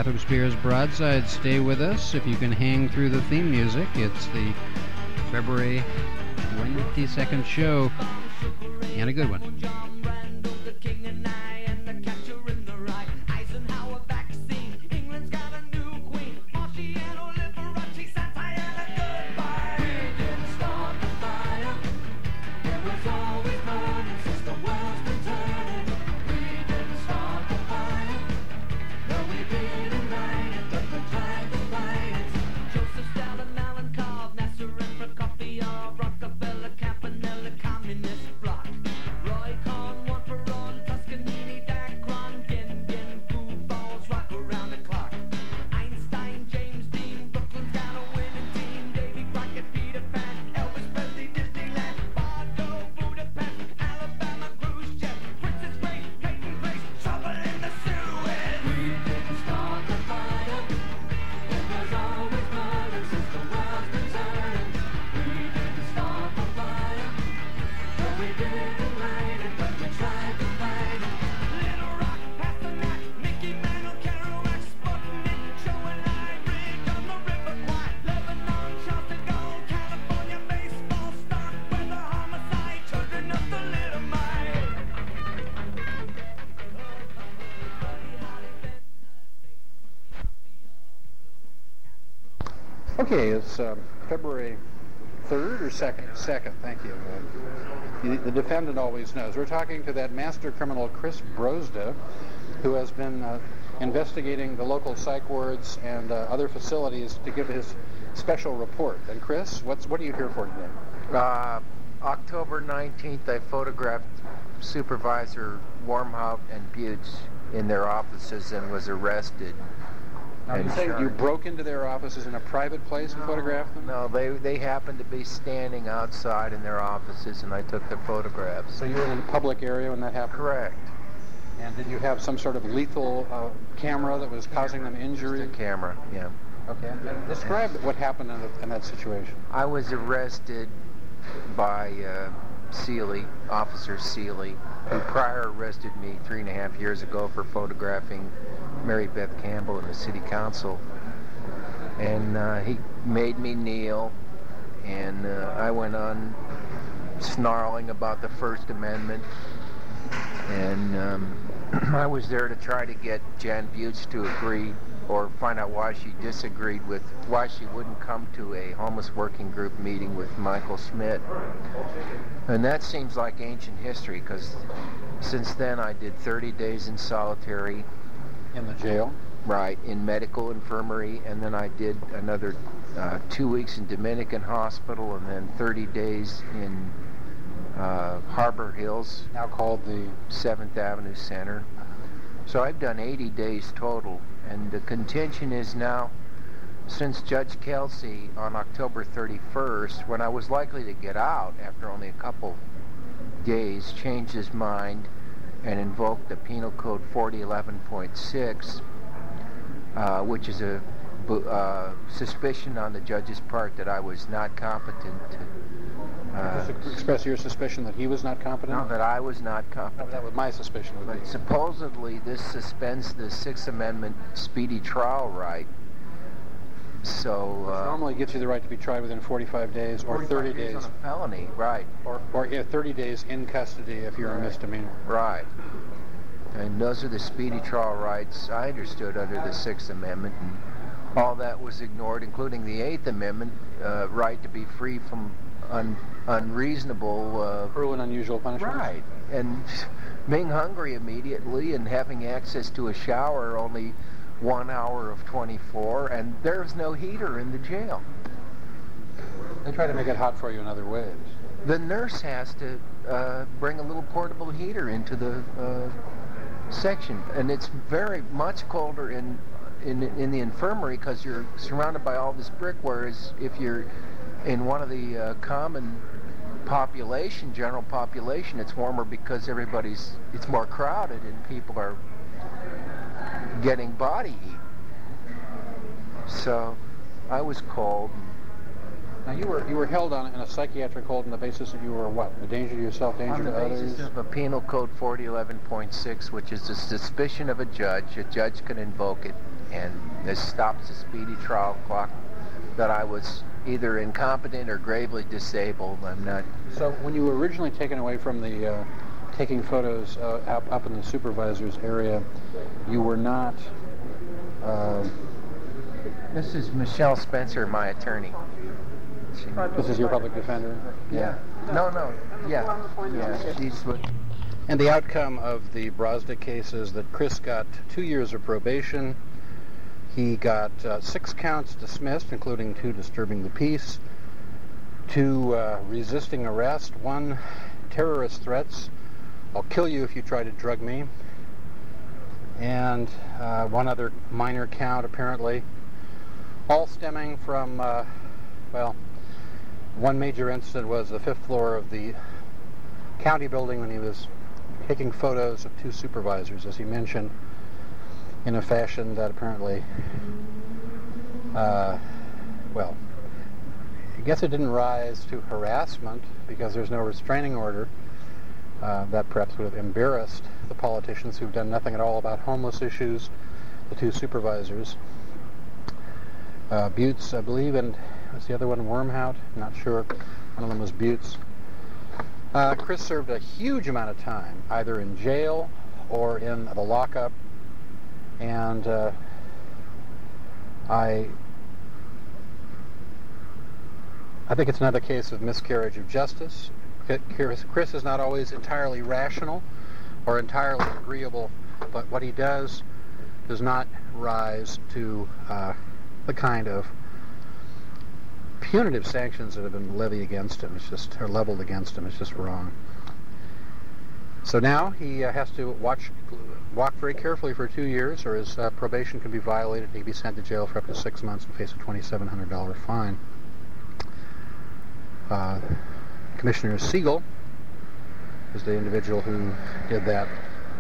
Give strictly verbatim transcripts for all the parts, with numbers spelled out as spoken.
Gotham Spears Broadside. Stay with us if you can hang through the theme music. It's the February twenty-second show, and a good one. Okay, it's uh, February third or second? Second, thank you. Uh, the, the defendant always knows. We're talking to that master criminal, Chris Brosda, who has been uh, investigating the local psych wards and uh, other facilities to give his special report. And Chris, what's what are you here for today? Uh, October nineteenth, I photographed Supervisor Warmhout and Butz in their offices and was arrested. Now, you say you broke into their offices in a private place and no, photographed them? No, they they happened to be standing outside in their offices, and I took their photographs. So you were in a public area when that happened? Correct. And did you have some sort of lethal uh, camera that was causing them injury? Just a camera, yeah. Okay. And describe what happened in, the, in that situation. I was arrested by uh, Seeley, Officer Seeley, who prior arrested me three and a half years ago for photographing Mary Beth Campbell in the city council. And uh, he made me kneel, and uh, I went on snarling about the First Amendment. And um, I was there to try to get Jan Butz to agree or find out why she disagreed with, why she wouldn't come to a homeless working group meeting with Michael Schmidt. And that seems like ancient history, because since then I did thirty days in solitary. In the jail? Right, in medical infirmary, and then I did another uh, two weeks in Dominican Hospital, and then thirty days in uh, Harbor Hills. Now called the seventh Avenue Center. So I've done eighty days total, and the contention is now, since Judge Kelsey on October thirty-first, when I was likely to get out after only a couple days, changed his mind and invoked the Penal Code forty eleven point six, uh, which is a uh, suspicion on the judge's part that I was not competent to Uh, express your suspicion that he was not competent? No, that I was not competent. No, that was my suspicion. Would but be. Supposedly this suspends the Sixth Amendment speedy trial right. So uh, normally gets you the right to be tried within forty-five days or thirty days. On a felony, right? Or, or yeah, thirty days in custody if you're right. a misdemeanor. Right. And those are the speedy trial rights I understood under the Sixth Amendment, and all that was ignored, including the Eighth Amendment uh, right to be free from un, unreasonable, uh, cruel and unusual punishment. Right. And being hungry immediately and having access to a shower only one hour of twenty-four, and there's no heater in the jail. They try to make it hot for you in other ways. The nurse has to uh, bring a little portable heater into the uh, section, and it's very much colder in in, in the infirmary because you're surrounded by all this brick, whereas if you're in one of the uh, common population, general population, it's warmer because everybody's, it's more crowded and people are getting body heat. So I was cold. Now you were you were held on in a psychiatric hold on the basis that you were what? A danger to yourself, danger to others? On the basis of a Penal Code forty eleven point six, which is the suspicion of a judge. A judge can invoke it, and this stops the speedy trial clock, that I was either incompetent or gravely disabled. I'm not. So when you were originally taken away from the uh, taking photos uh, up, up in the supervisor's area, you were not... Uh, this is Michelle Spencer, my attorney. She, this is your public defender? Yeah. No, no. Yeah. Yeah. She's what. And the outcome of the Brozda case is that Chris got two years of probation. He got uh, six counts dismissed, including two disturbing the peace, two uh, resisting arrest, one terrorist threats, I'll kill you if you try to drug me, and uh, one other minor count apparently, all stemming from, uh, well, one major incident was the fifth floor of the county building when he was taking photos of two supervisors, as he mentioned, in a fashion that apparently, uh, well, I guess it didn't rise to harassment because there's no restraining order. Uh, that perhaps would have embarrassed the politicians who've done nothing at all about homeless issues, the two supervisors. Uh, Butts, I believe, and was the other one Wormhout? Not sure. One of them was Butts. Uh, Chris served a huge amount of time, either in jail or in the lockup, and uh, I I think it's another case of miscarriage of justice. Chris, Chris is not always entirely rational or entirely agreeable, but what he does does not rise to uh, the kind of punitive sanctions that have been levied against him. It's just, or leveled against him. It's just wrong. So now he uh, has to watch, walk very carefully for two years, or his uh, probation can be violated. He can be sent to jail for up to six months and face a twenty-seven hundred dollars fine. Uh, Commissioner Siegel is the individual who did that.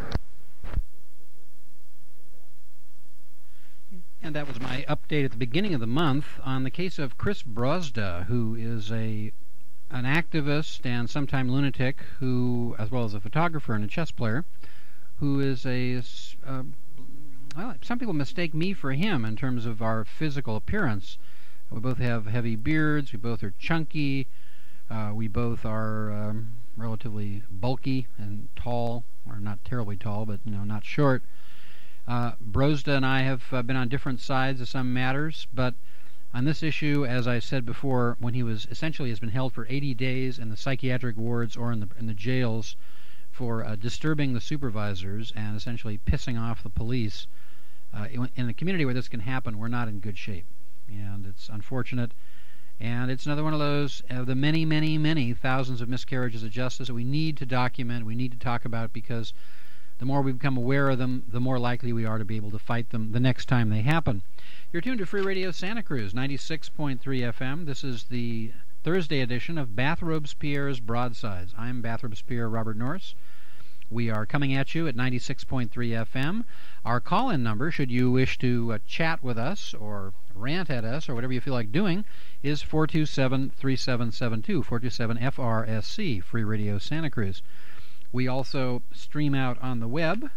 And that was my update at the beginning of the month on the case of Chris Brozda, who is a an activist and sometime lunatic, who, as well as a photographer and a chess player, who is a, uh, well, some people mistake me for him in terms of our physical appearance. We both have heavy beards, we both are chunky, uh, we both are um, relatively bulky and tall, or not terribly tall, but, you know, not short. Uh, Brozda and I have uh, been on different sides of some matters, but on this issue, as I said before, when he was essentially has been held for eighty days in the psychiatric wards or in the in the jails for uh, disturbing the supervisors and essentially pissing off the police, uh, in, in a community where this can happen, we're not in good shape, and it's unfortunate. And it's another one of those of the many, many, many thousands of miscarriages of justice that we need to document, we need to talk about, because the more we become aware of them, the more likely we are to be able to fight them the next time they happen. You're tuned to Free Radio Santa Cruz, ninety-six point three F M. This is the Thursday edition of Bathrobes Pierre's Broadsides. I'm Bathrobes Pierre Robert Norris. We are coming at you at ninety-six point three F M. Our call-in number, should you wish to uh, chat with us or rant at us or whatever you feel like doing, is four two seven, three seven seven two, four two seven F R S C, Free Radio Santa Cruz. We also stream out on the web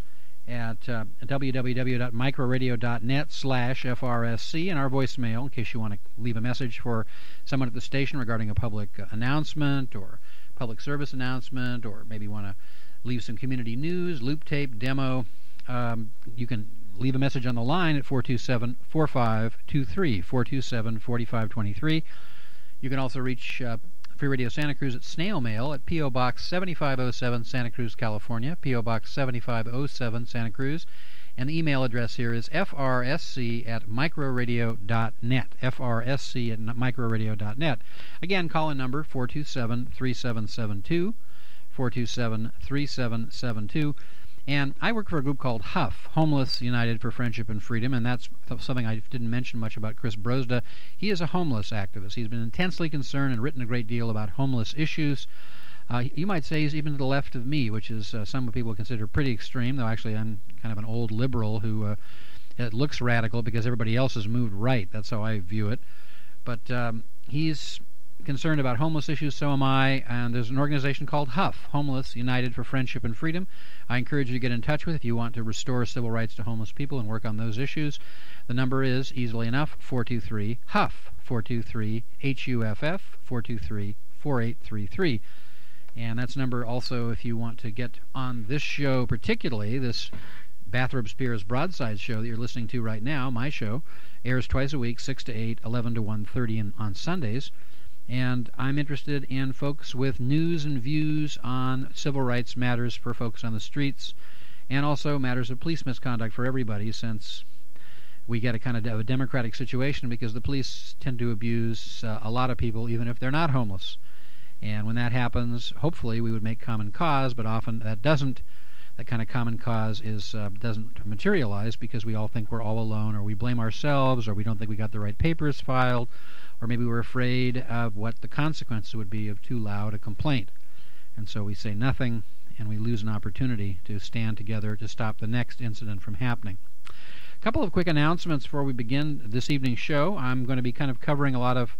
at uh, w w w dot microradio dot net slash F R S C, and our voicemail, in case you want to leave a message for someone at the station regarding a public uh, announcement or public service announcement, or maybe want to leave some community news, loop tape, demo. Um, you can leave a message on the line at four two seven, four five two three, four two seven, four five two three. You can also reach uh, Free Radio Santa Cruz at snail mail at P O Box seventy-five oh seven, Santa Cruz, California, P O Box seventy-five oh seven, Santa Cruz, and the email address here is F R S C at microradio dot net, F R S C at microradio dot net. Again, call-in number four two seven, three seven seven two, four two seven, three seven seven two. And I work for a group called HUF, Homeless United for Friendship and Freedom, and that's something I didn't mention much about Chris Brozda. He is a homeless activist. He's been intensely concerned and written a great deal about homeless issues. Uh, you might say he's even to the left of me, which is uh, some people consider pretty extreme, though actually I'm kind of an old liberal who uh, it looks radical because everybody else has moved right. That's how I view it. But um, he's concerned about homeless issues, so am I, and there's an organization called HUF, Homeless United for Friendship and Freedom. I encourage you to get in touch with if you want to restore civil rights to homeless people and work on those issues. The number is, easily enough, four two three HUF, four two three H U F F, four two three, four eight three three. And that's number also if you want to get on this show, particularly this Bathrobe Spears Broadside show that you're listening to right now. My show airs twice a week, six to eight, eleven to one thirty on Sundays. And I'm interested in folks with news and views on civil rights matters for folks on the streets, and also matters of police misconduct for everybody, since we get a kind of a democratic situation because the police tend to abuse uh, a lot of people, even if they're not homeless. And when that happens, hopefully we would make common cause, but often that doesn't. That kind of common cause is uh, doesn't materialize because we all think we're all alone, or we blame ourselves, or we don't think we got the right papers filed, or maybe we're afraid of what the consequences would be of too loud a complaint. And so we say nothing, and we lose an opportunity to stand together to stop the next incident from happening. A couple of quick announcements before we begin this evening's show. I'm going to be kind of covering a lot of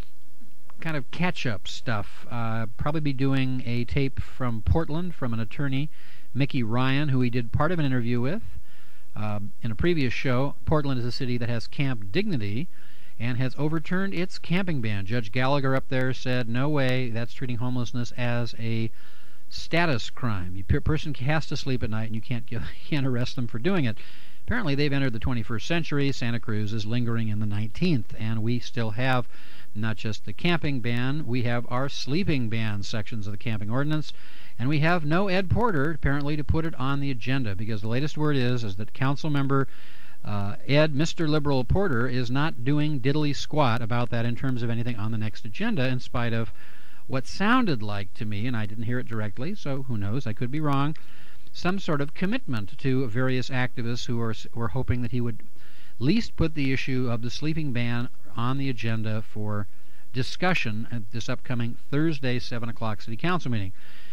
kind of catch-up stuff. Uh, probably be doing a tape from Portland from an attorney, Mickey Ryan, who we did part of an interview with uh, in a previous show. Portland is a city that has Camp Dignity and has overturned its camping ban. Judge Gallagher up there said, no way, that's treating homelessness as a status crime. A person has to sleep at night, and you can't, you can't arrest them for doing it. Apparently they've entered the twenty-first century. Santa Cruz is lingering in the nineteenth, and we still have not just the camping ban, we have our sleeping ban sections of the camping ordinance, and we have no Ed Porter, apparently, to put it on the agenda, because the latest word is, is that council member uh, Ed, Mister Liberal Porter, is not doing diddly squat about that in terms of anything on the next agenda, in spite of what sounded like to me, and I didn't hear it directly, so who knows, I could be wrong, some sort of commitment to various activists who are were hoping that he would at least put the issue of the sleeping ban on the agenda for discussion at this upcoming Thursday, seven o'clock City Council meeting.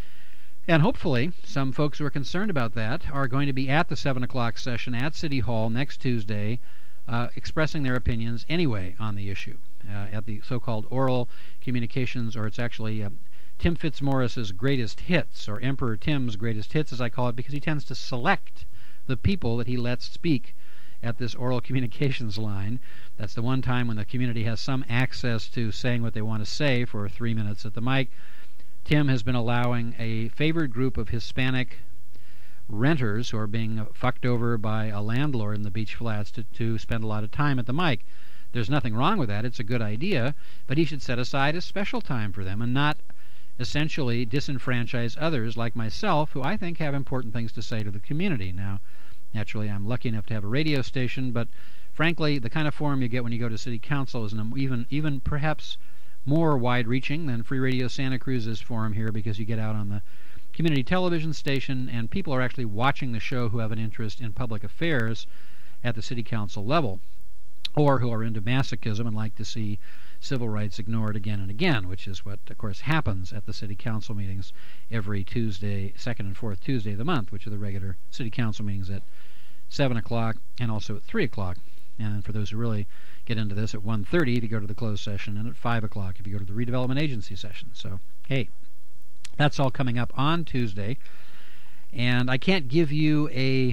And hopefully, some folks who are concerned about that are going to be at the seven o'clock session at City Hall next Tuesday, uh, expressing their opinions anyway on the issue, uh, at the so-called oral communications, or it's actually uh, Tim Fitzmaurice's greatest hits, or Emperor Tim's greatest hits, as I call it, because he tends to select the people that he lets speak at this oral communications line. That's the one time when the community has some access to saying what they want to say for three minutes at the mic. Tim has been allowing a favored group of Hispanic renters who are being fucked over by a landlord in the beach flats to, to spend a lot of time at the mic. There's nothing wrong with that. It's a good idea, but he should set aside a special time for them and not essentially disenfranchise others like myself, who I think have important things to say to the community. Now, naturally, I'm lucky enough to have a radio station, but frankly, the kind of forum you get when you go to City Council is an even, even perhaps more wide-reaching than Free Radio Santa Cruz's forum here, because you get out on the community television station and people are actually watching the show who have an interest in public affairs at the City Council level, or who are into masochism and like to see civil rights ignored again and again, which is what, of course, happens at the City Council meetings every Tuesday, second and fourth Tuesday of the month, which are the regular City Council meetings at seven o'clock and also at three o'clock. And for those who really get into this, at one thirty if you go to the closed session, and at five o'clock if you go to the redevelopment agency session. So, hey, that's all coming up on Tuesday. And I can't give you a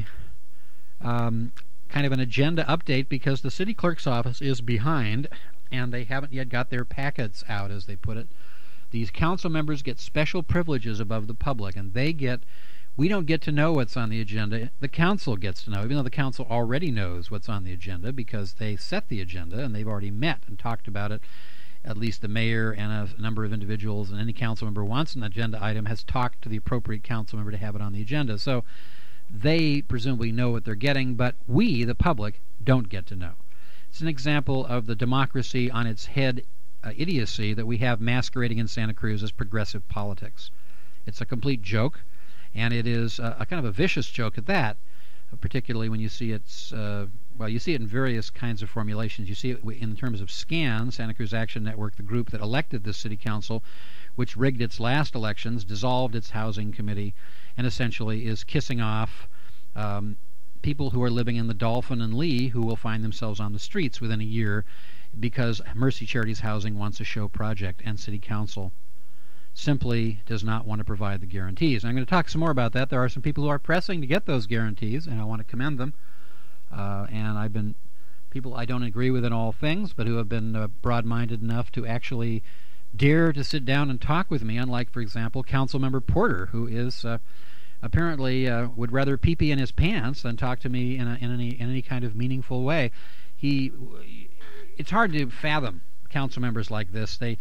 um, kind of an agenda update because the city clerk's office is behind, and they haven't yet got their packets out, as they put it. These council members get special privileges above the public, and they get... We don't get to know what's on the agenda. The council gets to know, even though the council already knows what's on the agenda because they set the agenda and they've already met and talked about it. At least the mayor and a number of individuals, and any council member who wants an agenda item has talked to the appropriate council member to have it on the agenda. So they presumably know what they're getting, but we, the public, don't get to know. It's an example of the democracy on its head uh, idiocy that we have masquerading in Santa Cruz as progressive politics. It's a complete joke. And it is a, a kind of a vicious joke at that, uh, particularly when you see it's, uh, well, you see it in various kinds of formulations. You see it in terms of SCAN, Santa Cruz Action Network, the group that elected this city council, which rigged its last elections, dissolved its housing committee, and essentially is kissing off um, people who are living in the Dolphin and Lee who will find themselves on the streets within a year because Mercy Charities Housing wants a show project and City Council simply does not want to provide the guarantees. And I'm going to talk some more about that. There are some people who are pressing to get those guarantees, and I want to commend them. Uh, and I've been people I don't agree with in all things, but who have been uh, broad-minded enough to actually dare to sit down and talk with me, unlike, for example, Councilmember Porter, who is uh, apparently uh, would rather pee-pee in his pants than talk to me in, a, in, any, in any kind of meaningful way. He, it's hard to fathom council members like this. They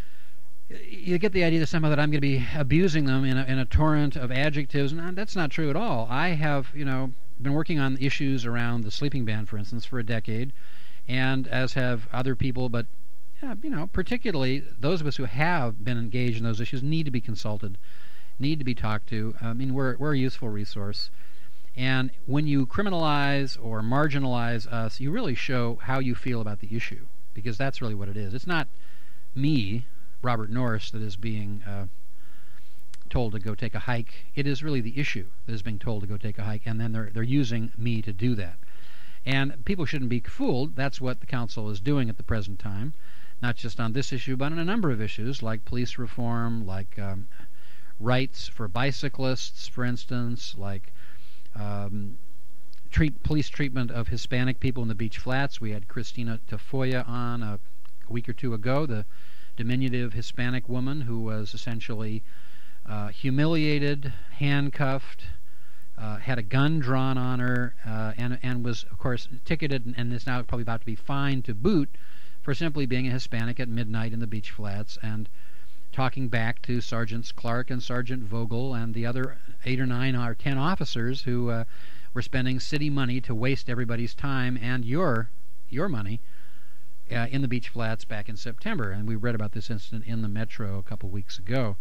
You get the idea that somehow that I'm going to be abusing them in a, in a torrent of adjectives, and that's not true at all. I have, you know, been working on issues around the sleeping ban, for instance, for a decade, and as have other people, but, yeah, you know, particularly those of us who have been engaged in those issues need to be consulted, need to be talked to. I mean, we're, we're a useful resource. And when you criminalize or marginalize us, you really show how you feel about the issue, because that's really what it is. It's not me, Robert Norris, that is being uh, told to go take a hike. It is really the issue that is being told to go take a hike, and then they're they're using me to do that. And people shouldn't be fooled. That's what the council is doing at the present time, not just on this issue, but on a number of issues like police reform, like um, rights for bicyclists, for instance, like um, treat police treatment of Hispanic people in the Beach Flats. We had Christina Tafoya on a, a week or two ago, the diminutive Hispanic woman who was essentially uh, humiliated, handcuffed, uh, had a gun drawn on her, uh, and and was, of course, ticketed and, and is now probably about to be fined to boot for simply being a Hispanic at midnight in the Beach Flats and talking back to Sergeants Clark and Sergeant Vogel and the other eight or nine or ten officers who uh, were spending city money to waste everybody's time and your your money Uh, in the Beach Flats back in September, and we read about this incident in the Metro a couple weeks ago.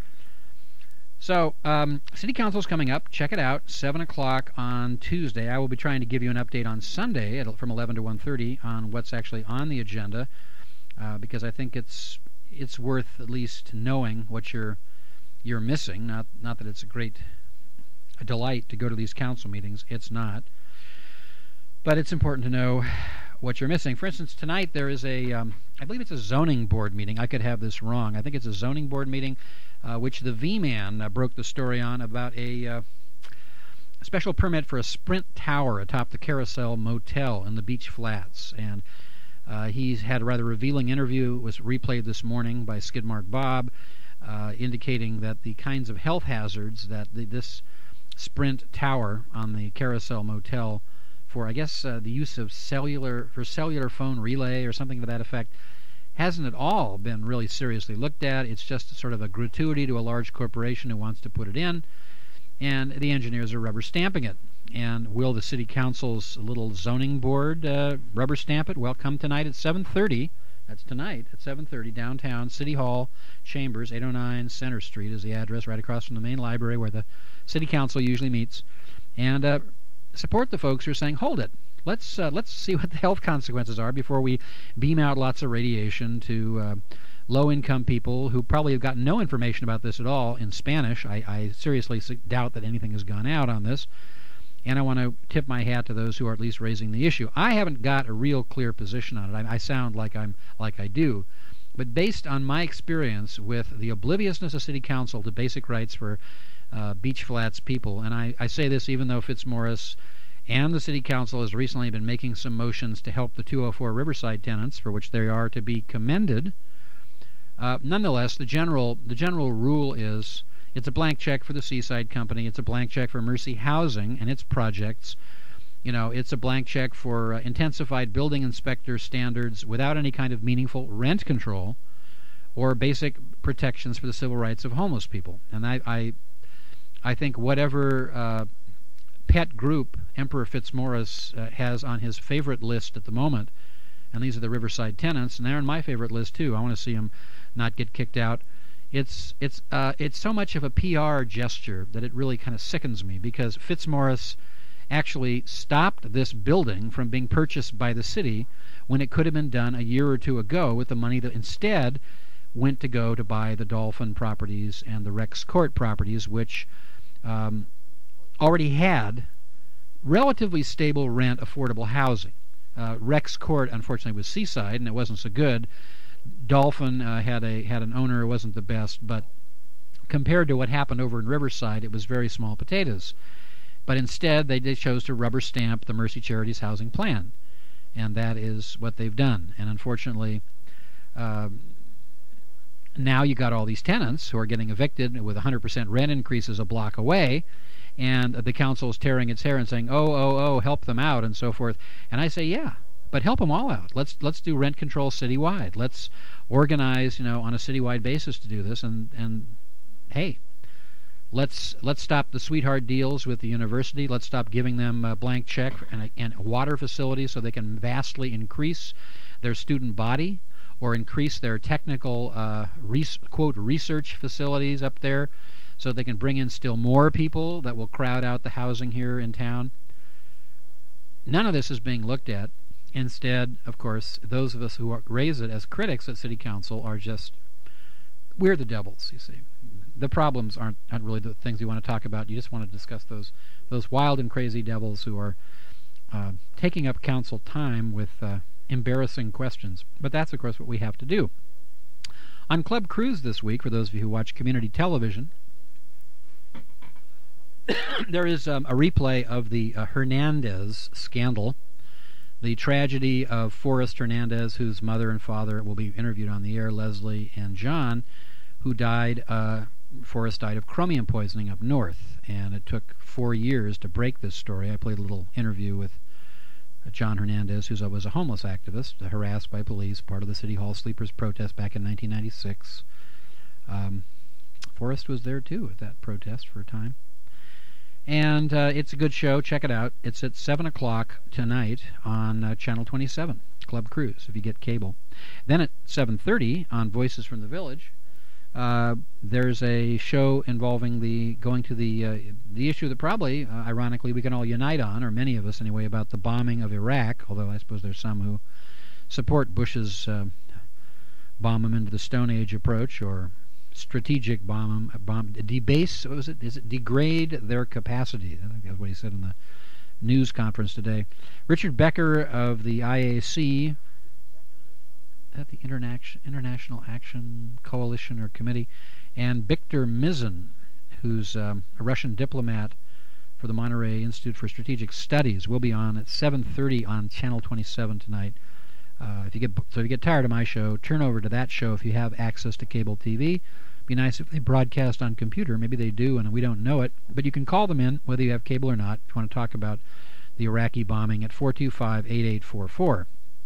So, um, City Council is coming up. Check it out, seven o'clock on Tuesday. I will be trying to give you an update on Sunday at, from eleven to one thirty on what's actually on the agenda, uh, because I think it's it's worth at least knowing what you're you're missing. Not not that it's a great a delight to go to these council meetings. It's not. But it's important to know what you're missing. For instance, tonight there is a, um, I believe it's a zoning board meeting. I could have this wrong. I think it's a zoning board meeting, uh, which the V-Man uh, broke the story on about a uh, special permit for a Sprint tower atop the Carousel Motel in the Beach Flats. And uh, he's had a rather revealing interview. It was replayed this morning by Skidmark Bob, uh, indicating that the kinds of health hazards that the, this Sprint tower on the Carousel Motel for, I guess, uh, the use of cellular, for cellular phone relay or something to that effect, hasn't at all been really seriously looked at. It's just sort of a gratuity to a large corporation who wants to put it in, and the engineers are rubber stamping it. And will the City Council's little zoning board uh, rubber stamp it? Well, come tonight at seven thirty. That's tonight at seven thirty, downtown, City Hall, Chambers, eight oh nine Center Street is the address, right across from the main library where the City Council usually meets. And uh, support the folks who are saying, hold it, let's uh, let's see what the health consequences are before we beam out lots of radiation to uh, low-income people who probably have gotten no information about this at all in Spanish. I, I seriously doubt that anything has gone out on this, and I want to tip my hat to those who are at least raising the issue. I haven't got a real clear position on it. I, I sound like I'm like I do, but based on my experience with the obliviousness of City Council to basic rights for Uh, Beach Flats people, and I, I say this even though Fitzmaurice and the City Council has recently been making some motions to help the two oh four Riverside tenants, for which they are to be commended. Uh, nonetheless, the general the general rule is it's a blank check for the Seaside Company, it's a blank check for Mercy Housing and its projects. You know, it's a blank check for uh, intensified building inspector standards without any kind of meaningful rent control or basic protections for the civil rights of homeless people. And I, I I think whatever uh, pet group Emperor Fitzmaurice uh, has on his favorite list at the moment, and these are the Riverside tenants, and they're on my favorite list too. I want to see them not get kicked out. It's it's uh, it's so much of a P R gesture that it really kind of sickens me, because Fitzmaurice actually stopped this building from being purchased by the city when it could have been done a year or two ago with the money that instead went to go to buy the Dolphin properties and the Rex Court properties, which um, already had relatively stable rent, affordable housing. Uh, Rex Court, unfortunately, was Seaside, and it wasn't so good. Dolphin uh, had a had an owner who wasn't the best, but compared to what happened over in Riverside, it was very small potatoes. But instead, they, they chose to rubber stamp the Mercy Charities housing plan, and that is what they've done. And unfortunately, uh, now you got all these tenants who are getting evicted with one hundred percent rent increases a block away, and the council is tearing its hair and saying, "Oh, oh, oh, help them out," and so forth. And I say, yeah, but help them all out. Let's let's do rent control citywide. Let's organize, you know, on a citywide basis to do this. And and hey, let's let's stop the sweetheart deals with the university. Let's stop giving them a blank check and a, and a water facility so they can vastly increase their student body or increase their technical uh, res- quote research facilities up there, so they can bring in still more people that will crowd out the housing here in town. None of this is being looked at. Instead, of course, those of us who are, raise it as critics at City Council are just, we're the devils, you see. The problems aren't, aren't really the things you want to talk about. You just want to discuss those those wild and crazy devils who are uh, taking up council time with uh, embarrassing questions. But that's, of course, what we have to do. On Club Cruise this week, for those of you who watch community television, there is um, a replay of the uh, Hernandez scandal, the tragedy of Forrest Hernandez, whose mother and father will be interviewed on the air, Leslie and John, who died, uh, Forrest died of chromium poisoning up north, and it took four years to break this story. I played a little interview with uh, John Hernandez, who was a homeless activist, uh, harassed by police, part of the City Hall Sleepers protest back in nineteen ninety-six. Um, Forrest was there, too, at that protest for a time. And uh, it's a good show. Check it out. It's at seven o'clock tonight on uh, Channel twenty-seven, Club Cruise, if you get cable. Then at seven thirty on Voices from the Village, uh, there's a show involving the going to the uh, the issue that probably, uh, ironically, we can all unite on, or many of us anyway, about the bombing of Iraq, although I suppose there's some who support Bush's uh, bomb them into the Stone Age approach, or strategic bomb, bomb, debase, what was it? Is it degrade their capacity? I think that's what he said in the news conference today. Richard Becker of the I A C, is that the Interna- International Action Coalition or Committee, and Victor Mizin, who's um, a Russian diplomat for the Monterey Institute for Strategic Studies, will be on at seven thirty on Channel twenty-seven tonight. Uh, if you get so if you get tired of my show, turn over to that show if you have access to cable T V. Be nice if they broadcast on computer. Maybe they do, and we don't know it. But you can call them in, whether you have cable or not, if you want to talk about the Iraqi bombing at four two five, eight eight four four.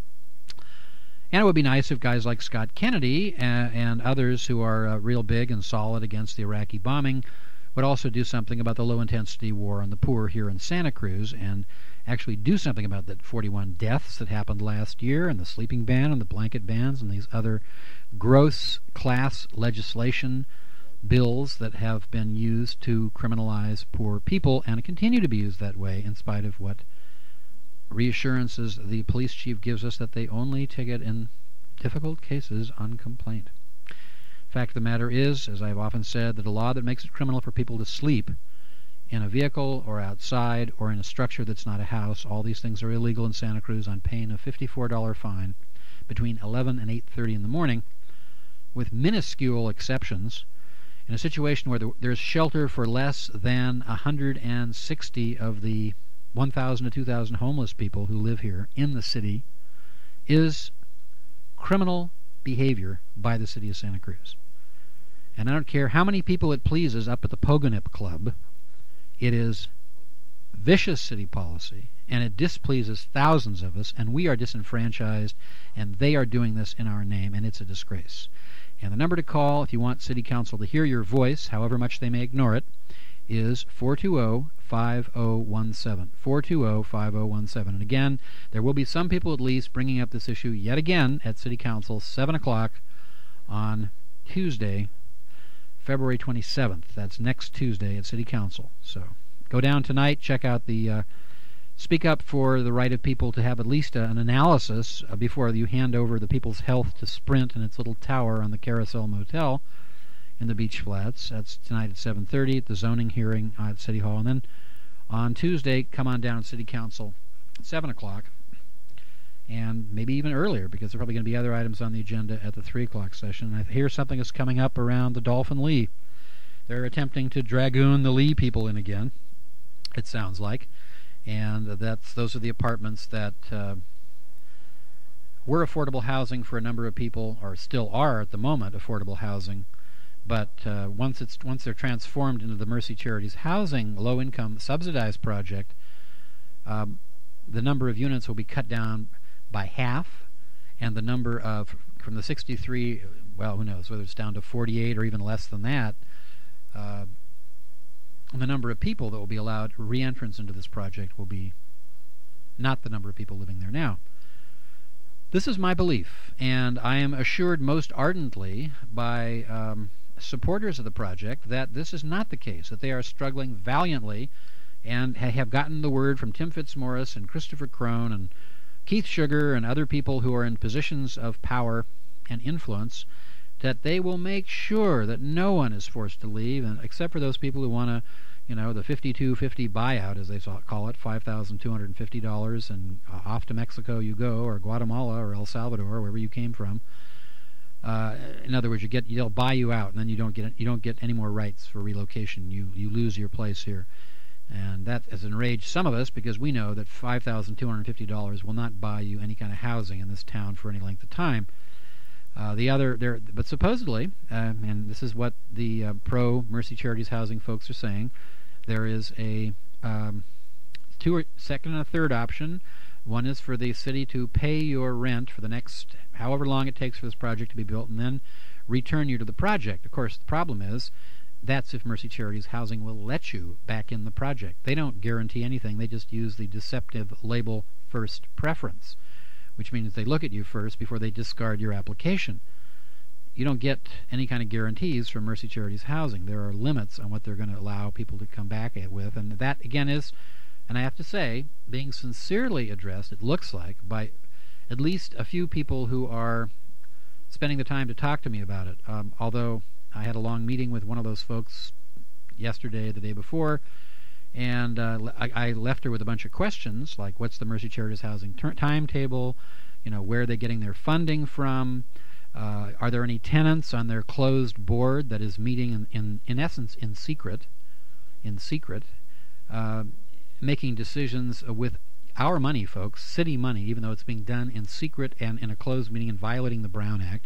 And it would be nice if guys like Scott Kennedy and, and others who are uh, real big and solid against the Iraqi bombing would also do something about the low-intensity war on the poor here in Santa Cruz, and actually do something about the forty-one deaths that happened last year, and the sleeping ban and the blanket bans and these other gross class legislation bills that have been used to criminalize poor people and continue to be used that way, in spite of what reassurances the police chief gives us that they only take it in difficult cases on complaint. Fact of the matter is, as I've often said, that a law that makes it criminal for people to sleep in a vehicle or outside or in a structure that's not a house, all these things are illegal in Santa Cruz on pain of fifty-four dollars fine between eleven and eight thirty in the morning, with minuscule exceptions. In a situation where there's shelter for less than one hundred sixty of the one thousand to two thousand homeless people who live here in the city, is criminal behavior by the city of Santa Cruz. And I don't care how many people it pleases up at the Pogonip Club, it is vicious city policy, and it displeases thousands of us, and we are disenfranchised, and they are doing this in our name, and it's a disgrace. And the number to call if you want City Council to hear your voice, however much they may ignore it, is four two zero, five zero one seven. four two zero, five zero one seven. And again, there will be some people at least bringing up this issue yet again at City Council, seven o'clock on Tuesday, February twenty-seventh. That's next Tuesday at City Council. So go down tonight, check out the uh, Speak Up for the Right of People to have at least a, an analysis uh, before you hand over the People's Health to Sprint and its little tower on the Carousel Motel in the Beach Flats. That's tonight at seven thirty at the zoning hearing uh, at City Hall. And then on Tuesday, come on down to City Council at seven o'clock and maybe even earlier, because there are probably going to be other items on the agenda at the three o'clock session. I hear something is coming up around the Dolphin Lee. They're attempting to dragoon the Lee people in again, it sounds like, and that's those are the apartments that uh, were affordable housing for a number of people, or still are at the moment affordable housing, but uh, once it's once they're transformed into the Mercy Charities Housing low-income subsidized project, um, the number of units will be cut down by half, and the number of, from the sixty-three, well, who knows, whether it's down to forty-eight or even less than that, uh, the number of people that will be allowed re-entrance into this project will be not the number of people living there now. This is my belief, and I am assured most ardently by um, supporters of the project that this is not the case, that they are struggling valiantly and ha- have gotten the word from Tim Fitzmaurice and Christopher Crone and Keith Sugar and other people who are in positions of power and influence, that they will make sure that no one is forced to leave, and except for those people who want to, you know, the fifty-two fifty buyout, as they call it, five thousand two hundred fifty dollars, and uh, off to Mexico you go, or Guatemala, or El Salvador, wherever you came from. Uh, in other words, you get they'll buy you out, and then you don't get you don't get any more rights for relocation. You you lose your place here, and that has enraged some of us, because we know that five thousand two hundred fifty dollars will not buy you any kind of housing in this town for any length of time. Uh, the other, there, but supposedly, uh, and this is what the uh, pro Mercy Charities Housing folks are saying, there is a um, two or second and a third option. One is for the city to pay your rent for the next however long it takes for this project to be built, and then return you to the project. Of course, the problem is that's if Mercy Charities Housing will let you back in the project. They don't guarantee anything. They just use the deceptive label first preference, which means they look at you first before they discard your application. You don't get any kind of guarantees from Mercy Charities Housing. There are limits on what they're going to allow people to come back with, and that, again, is, and I have to say, being sincerely addressed, it looks like, by at least a few people who are spending the time to talk to me about it. Um, although I had a long meeting with one of those folks yesterday, the day before, and uh, I, I left her with a bunch of questions, like what's the Mercy Charities Housing ter- timetable, you know, where are they getting their funding from, uh, are there any tenants on their closed board that is meeting in, in, in essence in secret, in secret, uh, making decisions with our money, folks, city money, even though it's being done in secret and in a closed meeting and violating the Brown Act.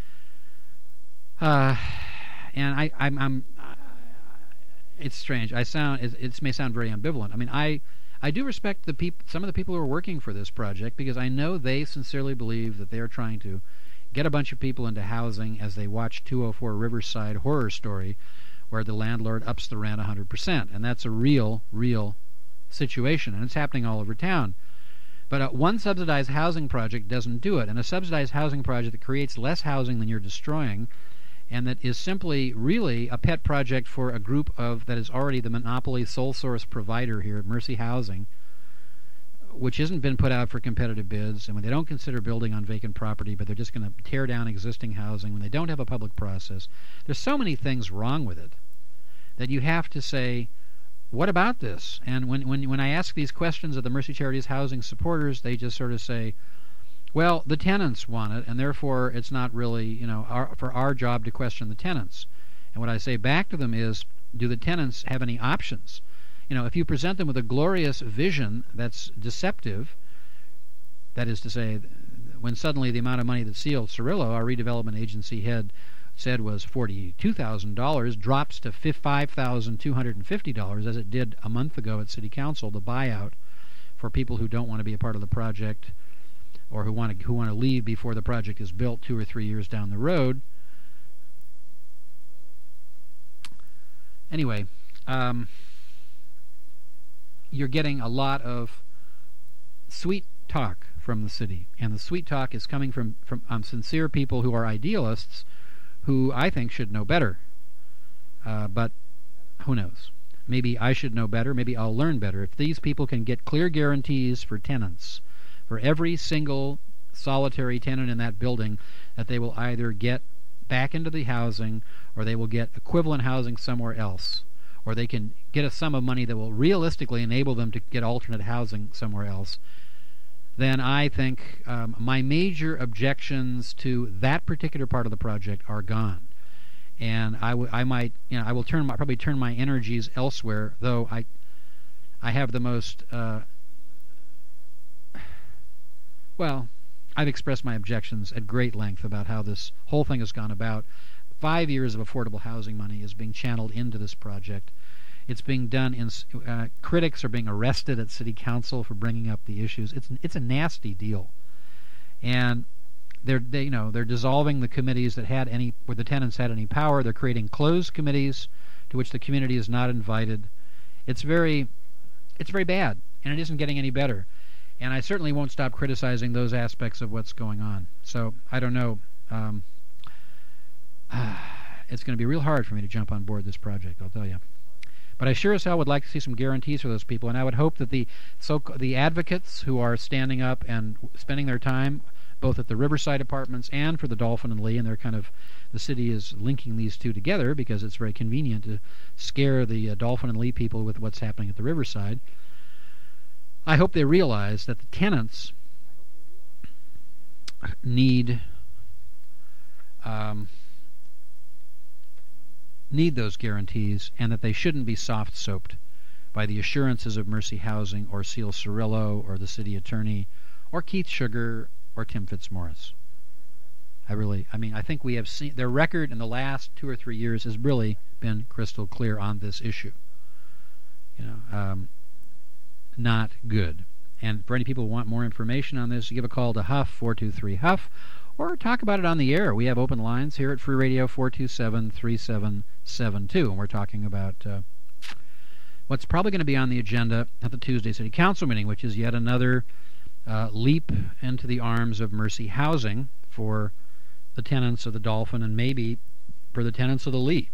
Uh, and I, I'm, I'm it's strange. I sound it, it may sound very ambivalent. I mean, I I do respect the peop- some of the people who are working for this project, because I know they sincerely believe that they are trying to get a bunch of people into housing as they watch two oh four Riverside Horror Story, where the landlord ups the rent one hundred percent, and that's a real, real situation, and it's happening all over town. But uh, one subsidized housing project doesn't do it, and a subsidized housing project that creates less housing than you're destroying, and that is simply really a pet project for a group of that is already the monopoly sole source provider here at Mercy Housing, which hasn't been put out for competitive bids, and when they don't consider building on vacant property, but they're just going to tear down existing housing, when they don't have a public process. There's so many things wrong with it that you have to say, what about this? And when, when, when I ask these questions of the Mercy Charities Housing supporters, they just sort of say, well, the tenants want it, and therefore it's not really, you know, our, for our job to question the tenants. And what I say back to them is, do the tenants have any options? You know, if you present them with a glorious vision that's deceptive, that is to say, when suddenly the amount of money that Seal Cirillo, our redevelopment agency head, said was forty-two thousand dollars, drops to five thousand two hundred fifty dollars, as it did a month ago at City Council, the buyout for people who don't want to be a part of the project, or who want to who want to leave before the project is built two or three years down the road. Anyway, um, you're getting a lot of sweet talk from the city, and the sweet talk is coming from from um, sincere people who are idealists, who I think should know better. Uh, but who knows? Maybe I should know better. Maybe I'll learn better. If these people can get clear guarantees for tenants, for every single solitary tenant in that building, that they will either get back into the housing, or they will get equivalent housing somewhere else, or they can get a sum of money that will realistically enable them to get alternate housing somewhere else, then I think um, my major objections to that particular part of the project are gone. And I, w- I might, you know, I will turn my, probably turn my energies elsewhere, though I, I have the most, uh, well, I've expressed my objections at great length about how this whole thing has gone about. Five years of affordable housing money is being channeled into this project. It's being done in, uh, critics are being arrested at city council for bringing up the issues. It's, it's a nasty deal. And They're, they, you know, they're dissolving the committees that had any, where the tenants had any power. They're creating closed committees to which the community is not invited. It's very, it's very bad, and it isn't getting any better. And I certainly won't stop criticizing those aspects of what's going on. So I don't know. Um, it's going to be real hard for me to jump on board this project, I'll tell you. But I sure as hell would like to see some guarantees for those people, and I would hope that the so the advocates who are standing up and spending their time both at the Riverside Apartments and for the Dolphin and Lee, and they're kind of, the city is linking these two together because it's very convenient to scare the uh, Dolphin and Lee people with what's happening at the Riverside. I hope they realize that the tenants need um, need those guarantees, and that they shouldn't be soft-soaped by the assurances of Mercy Housing or Seal Cirillo or the city attorney or Keith Sugar or Tim Fitzmaurice. I really, I mean, I think we have seen, their record in the last two or three years has really been crystal clear on this issue. You know, um, not good. And for any people who want more information on this, give a call to Huff, four two three Huff, or talk about it on the air. We have open lines here at Free Radio, four two seven, three seven seven two, and we're talking about uh, what's probably going to be on the agenda at the Tuesday City Council meeting, which is yet another Uh, leap into the arms of Mercy Housing for the tenants of the Dolphin and maybe for the tenants of the Lee.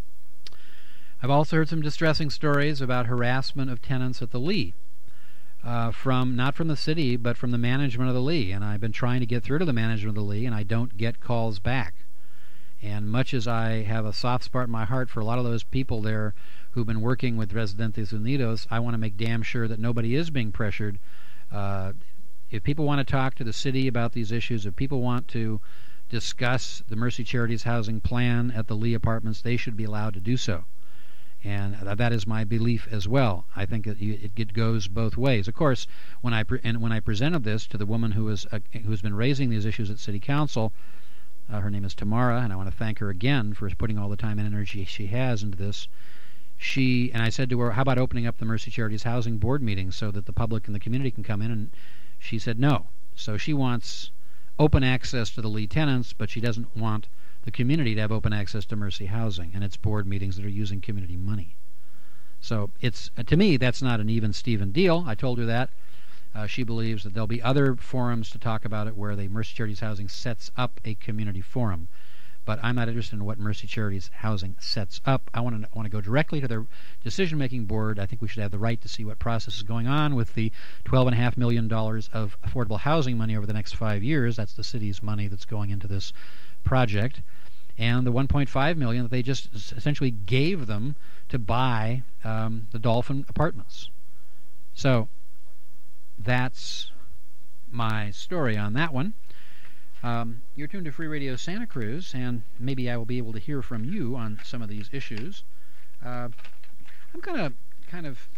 I've also heard some distressing stories about harassment of tenants at the Lee, uh, from not from the city but from the management of the Lee, and I've been trying to get through to the management of the Lee, and I don't get calls back. And much as I have a soft spot in my heart for a lot of those people there who've been working with Residentes Unidos, I want to make damn sure that nobody is being pressured. Uh, If people want to talk to the city about these issues, if people want to discuss the Mercy Charities housing plan at the Lee Apartments, they should be allowed to do so. And that is my belief as well. I think it, it goes both ways. Of course, when I pre- and when I presented this to the woman who was uh, who's been raising these issues at City Council, uh, her name is Tamara, and I want to thank her again for putting all the time and energy she has into this. She and I said to her, "How about opening up the Mercy Charities housing board meetings so that the public and the community can come in?" And she said no. So she wants open access to the Lee tenants, but she doesn't want the community to have open access to Mercy Housing and its board meetings that are using community money. So it's uh, to me, that's not an even Steven deal. I told her that. Uh, she believes that there'll be other forums to talk about it where the Mercy Charities Housing sets up a community forum. But I'm not interested in what Mercy Charities Housing sets up. I want to want to go directly to their decision-making board. I think we should have the right to see what process is going on with the twelve point five million dollars of affordable housing money over the next five years. That's the city's money that's going into this project. And the one point five million dollars that they just essentially gave them to buy um, the Dolphin Apartments. So that's my story on that one. Um, you're tuned to Free Radio Santa Cruz, and maybe I will be able to hear from you on some of these issues. Uh, I'm going to kind of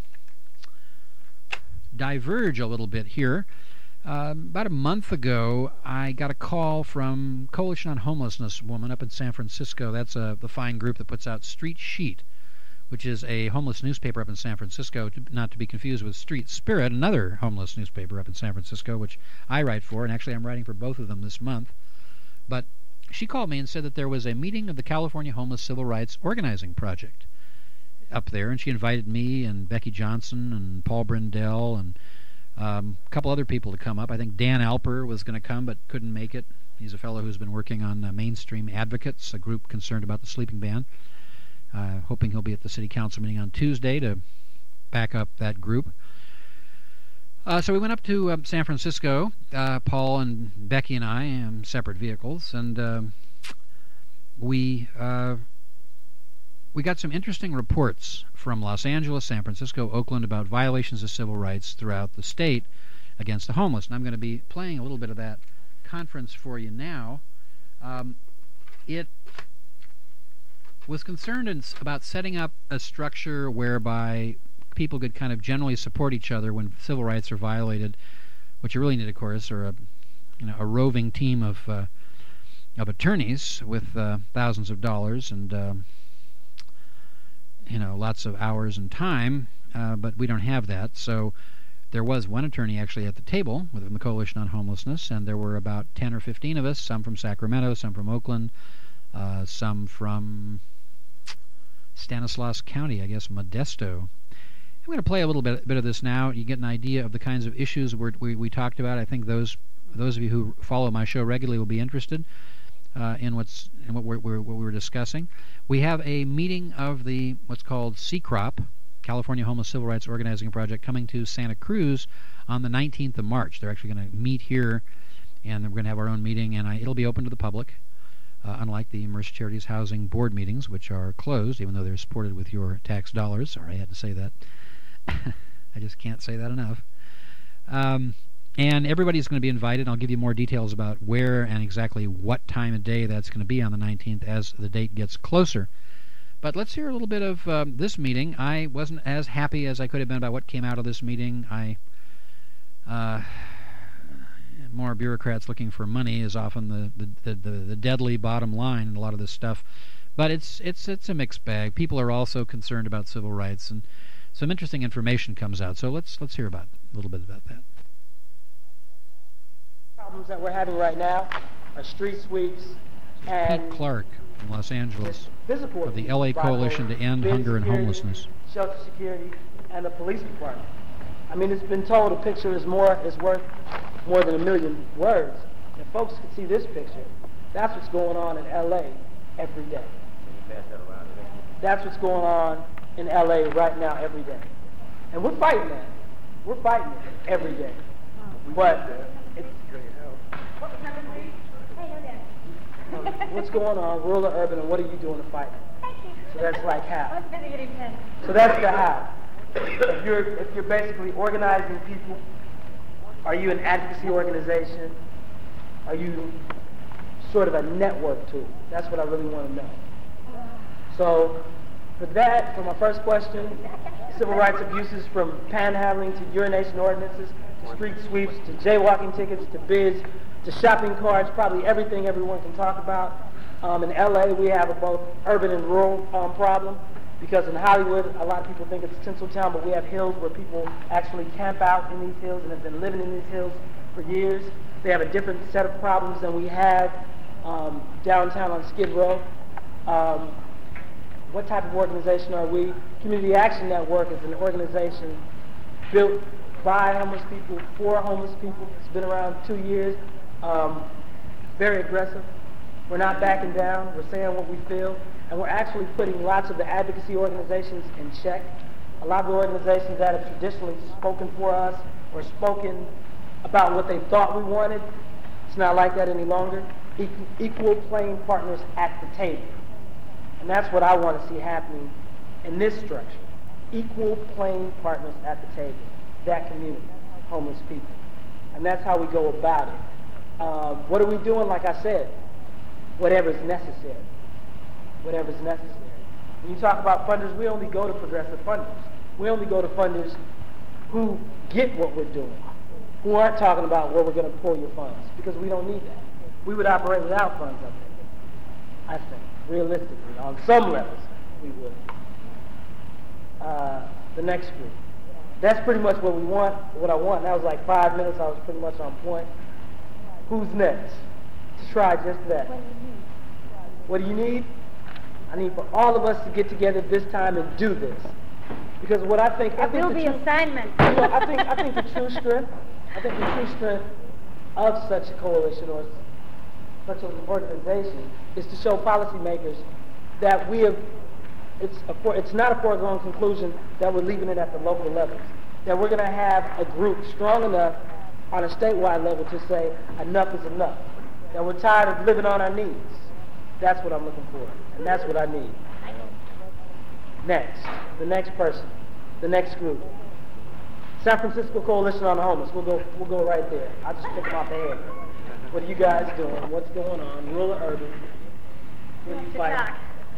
diverge a little bit here. Uh, about a month ago, I got a call from Coalition on Homelessness woman up in San Francisco. That's uh, the fine group that puts out Street Sheet, which is a homeless newspaper up in San Francisco, to, not to be confused with Street Spirit, another homeless newspaper up in San Francisco, which I write for, and actually I'm writing for both of them this month. But she called me and said that there was a meeting of the California Homeless Civil Rights Organizing Project up there, and she invited me and Becky Johnson and Paul Brindell and um, a couple other people to come up. I think Dan Alper was going to come but couldn't make it. He's a fellow who's been working on uh, Mainstream Advocates, a group concerned about the sleeping ban. Uh, hoping he'll be at the City Council meeting on Tuesday to back up that group. Uh, so we went up to um, San Francisco, uh, Paul and Becky and I, in separate vehicles, and um, we uh, we got some interesting reports from Los Angeles, San Francisco, Oakland about violations of civil rights throughout the state against the homeless. And I'm going to be playing a little bit of that conference for you now. Um, it was concerned in, about setting up a structure whereby people could kind of generally support each other when civil rights are violated. What you really need, of course, are a, you know, a roving team of uh, of attorneys with uh, thousands of dollars and uh, you know lots of hours and time. Uh, but we don't have that. So there was one attorney actually at the table within the Coalition on Homelessness, and there were about ten or fifteen of us. Some from Sacramento, some from Oakland, uh, some from Stanislaus County, I guess Modesto. I'm going to play a little bit, bit of this now. You get an idea of the kinds of issues we're, we we talked about. I think those those of you who follow my show regularly will be interested uh, in what's in what we're, we're what we were discussing. We have a meeting of the what's called C C R O P, California Homeless Civil Rights Organizing Project, coming to Santa Cruz on the nineteenth of March. They're actually going to meet here, and we're going to have our own meeting, and I, it'll be open to the public. Uh, unlike the Mercy Charities Housing Board meetings, which are closed, even though they're supported with your tax dollars. Sorry, I had to say that. I just can't say that enough. Um, and everybody's going to be invited. I'll give you more details about where and exactly what time of day that's going to be on the nineteenth as the date gets closer. But let's hear a little bit of um, this meeting. I wasn't as happy as I could have been about what came out of this meeting. I... Uh, more bureaucrats looking for money is often the, the, the, the deadly bottom line in a lot of this stuff. But it's it's it's a mixed bag. People are also concerned about civil rights, and some interesting information comes out. So let's let's hear about a little bit about that. Problems that we're having right now are street sweeps and Pete Clark from Los Angeles physical of the L A Coalition to End Hunger and Homelessness. Shelter security, and the police department. I mean, it's been told a picture is more is worth more than a million words. If folks could see this picture, that's what's going on in L A every day. That's what's going on in L A right now every day. And we're fighting that. We're fighting it every day. But it's, what's going on, rural or urban, and what are you doing to fight it? So that's like how. So that's the how. If you're, if you're basically organizing people, are you an advocacy organization? Are you sort of a network tool? That's what I really want to know. So for that, for my first question, civil rights abuses from panhandling to urination ordinances, to street sweeps, to jaywalking tickets, to bids, to shopping carts, probably everything everyone can talk about. Um, in L A, we have a both urban and rural um, problem. Because in Hollywood, a lot of people think it's Tinseltown, but we have hills where people actually camp out in these hills and have been living in these hills for years. They have a different set of problems than we have um, downtown on Skid Row. Um, what type of organization are we? Community Action Network is an organization built by homeless people, for homeless people. It's been around two years. Um, very aggressive. We're not backing down. We're saying what we feel. And we're actually putting lots of the advocacy organizations in check. A lot of the organizations that have traditionally spoken for us or spoken about what they thought we wanted, it's not like that any longer. Equal, equal playing partners at the table. And that's what I want to see happening in this structure. Equal playing partners at the table. That community, homeless people. And that's how we go about it. Uh, what are we doing? Like I said, whatever's necessary. Whatever's necessary. When you talk about funders, we only go to progressive funders. We only go to funders who get what we're doing, who aren't talking about where we're going to pull your funds, because we don't need that. We would operate without funds, I think. I think, realistically, on some levels, we would. Uh, the next group. That's pretty much what we want, what I want. That was like five minutes. I was pretty much on point. Who's next to try just that? What do you need? I need for all of us to get together this time and do this. Because what I think... It I think will the be true, assignment. You know, I think, I think the true strength, I think the true strength of such a coalition or such an organization is to show policymakers that we have... It's, a for, it's not a foregone conclusion that we're leaving it at the local levels. That we're going to have a group strong enough on a statewide level to say enough is enough. That we're tired of living on our knees. That's what I'm looking for. And that's what I need. Next. The next person. The next group. San Francisco Coalition on the Homeless. We'll go. We'll go right there. I'll just pick them off the head. What are you guys doing? What's going on? Rural or urban? What are you fighting?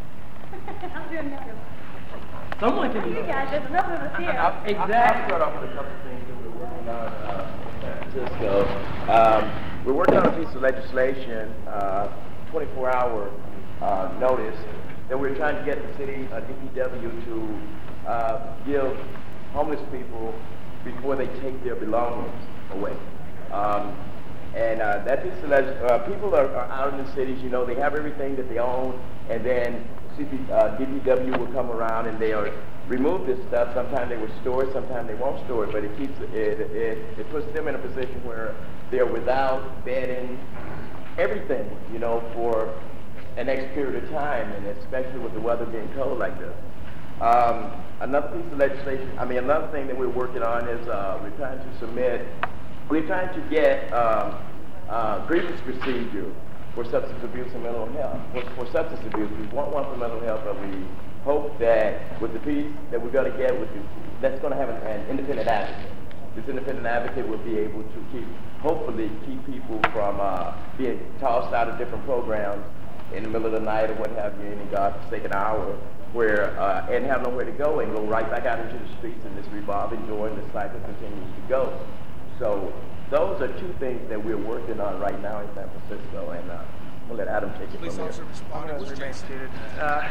I'm doing nothing. Someone can do You guys, there's enough of us here. Exactly. I'll start off with a couple of things that we're working on uh, in San Francisco. Um, we're working on a piece of legislation, uh, twenty-four hour uh, notice, that we're trying to get the city, uh, D P W, to uh, give homeless people before they take their belongings away. Um, and uh, that piece of leg- uh, people are, are out in the cities, you know, they have everything that they own, and then C P, uh, D P W will come around and they'll remove this stuff. Sometimes they will store it, sometimes they won't store it, but it keeps it, it, it puts them in a position where they're without bedding, everything, you know, for an next period of time, and especially with the weather being cold like this. Um, another piece of legislation, I mean, another thing that we're working on is uh, we're trying to submit, we're trying to get um, uh, grievance procedure for substance abuse and mental health. For, for substance abuse, we want one for mental health, but we hope that with the piece that we're going to get, with the, that's going to have an, an independent advocate. This independent advocate will be able to keep, hopefully, keep people from uh, being tossed out of different programs in the middle of the night or what have you, any godforsaken hour, where uh, and have nowhere to go and go right back out into the streets, and this revolving door and the cycle continues to go. So those are two things that we're working on right now in San Francisco, and uh, we'll let Adam take it from there. I'm going to remain seated. Uh,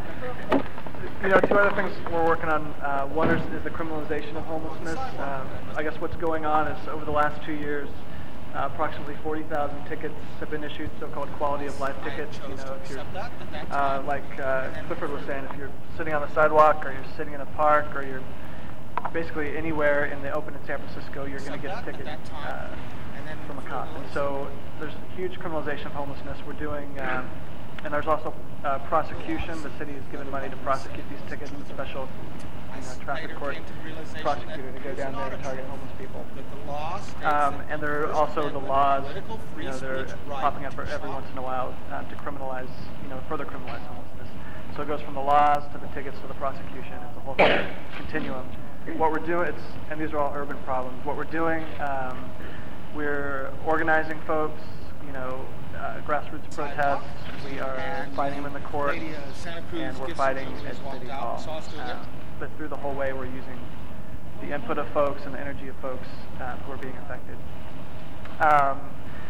you know, two other things we're working on. Uh, one is, is the criminalization of homelessness. Um, I guess what's going on is over the last two years, uh, approximately forty thousand tickets have been issued, so-called quality of life tickets. You know, if you're, uh, like uh, Clifford was saying, if you're sitting on the sidewalk or you're sitting in a park or you're basically anywhere in the open in San Francisco, you're going to get a ticket uh, from a cop. And so there's huge criminalization of homelessness. We're doing, um, and there's also uh, prosecution. The city has given money to prosecute these tickets, a special you know, traffic court prosecutor to go down there and target homeless people. Um, and there are also the laws, you know, they're popping up every once in a while uh, to criminalize, you know, further criminalize homelessness. So it goes from the laws to the tickets to the prosecution. It's a whole continuum. What we're doing, it's, and these are all urban problems. What we're doing, um, we're organizing folks, you know, uh, grassroots protests. We are fighting them in the court, and we're fighting at City Hall. Uh, but through the whole way, we're using the input of folks and the energy of folks uh, who are being affected. Um,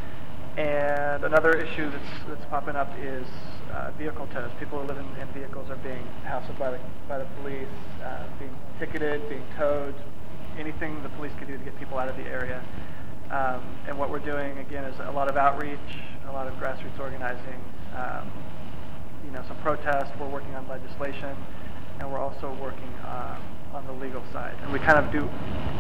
and another issue that's that's popping up is uh, vehicle tows. People who live in, in vehicles are being hassled by the by the police, uh, being ticketed, being towed, anything the police can do to get people out of the area. Um, and what we're doing again is a lot of outreach, a lot of grassroots organizing, um, you know, some protests. We're working on legislation, and we're also working uh, on the legal side. And we kind of do.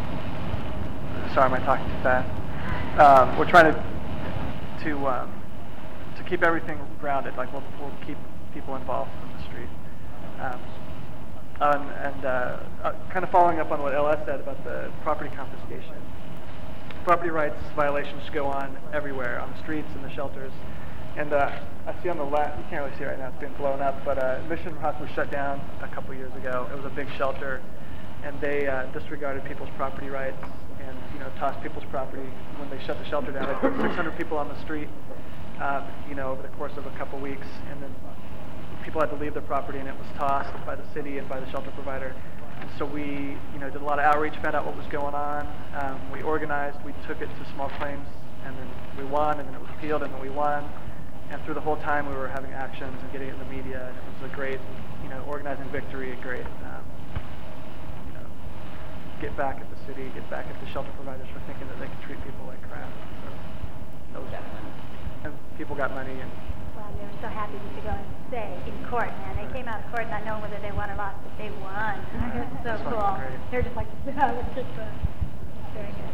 Sorry, am I talking too fast? Um, we're trying to to um, to keep everything grounded. Like we'll, we'll keep people involved in the street. Um, um, and uh, uh, kind of following up on what L S said about the property confiscation. Property rights violations go on everywhere, on the streets and the shelters. And uh, I see on the left, you can't really see it right now, it's been blown up, but uh, Mission Rock was shut down a couple years ago. It was a big shelter, and they uh, disregarded people's property rights and, you know, tossed people's property. When they shut the shelter down, they put six hundred people on the street, uh, you know, over the course of a couple weeks, and then people had to leave their property, and it was tossed by the city and by the shelter provider. So we, you know, did a lot of outreach, found out what was going on. Um, we organized, we took it to small claims, and then we won, and then it was appealed, and then we won. And through the whole time, we were having actions and getting it in the media, and it was a great, you know, organizing victory, a great, um, you know, get back at the city, get back at the shelter providers for thinking that they could treat people like crap. So that was, and people got money. And well, they were so happy to go and stay in court, man. They came out of court not knowing whether they won or lost, but they won. It was so cool. They're just like, yeah, it was just uh, very good.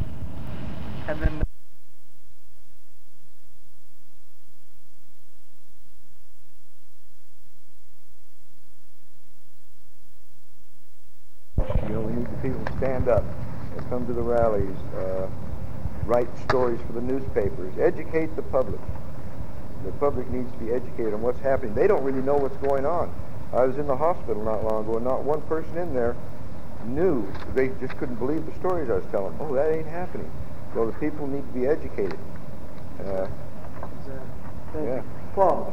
And then. You know, we need the people to stand up and come to the rallies, uh, write stories for the newspapers, educate the public. The public needs to be educated on what's happening. They don't really know what's going on. I was in the hospital not long ago, and not one person in there knew, they just couldn't believe the stories I was telling. Oh, that ain't happening. So the people need to be educated. Uh, yeah. Paul.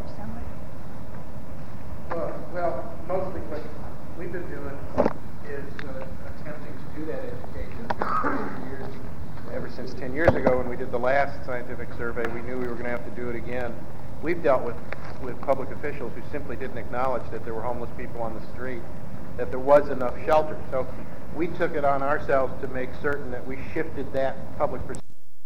Well, well, mostly what we've been doing is uh, attempting to do that education for years. Ever since ten years ago when we did the last scientific survey, we knew we were going to have to do it again. We've dealt with, with public officials who simply didn't acknowledge that there were homeless people on the street, that there was enough shelter. So we took it on ourselves to make certain that we shifted that public perception.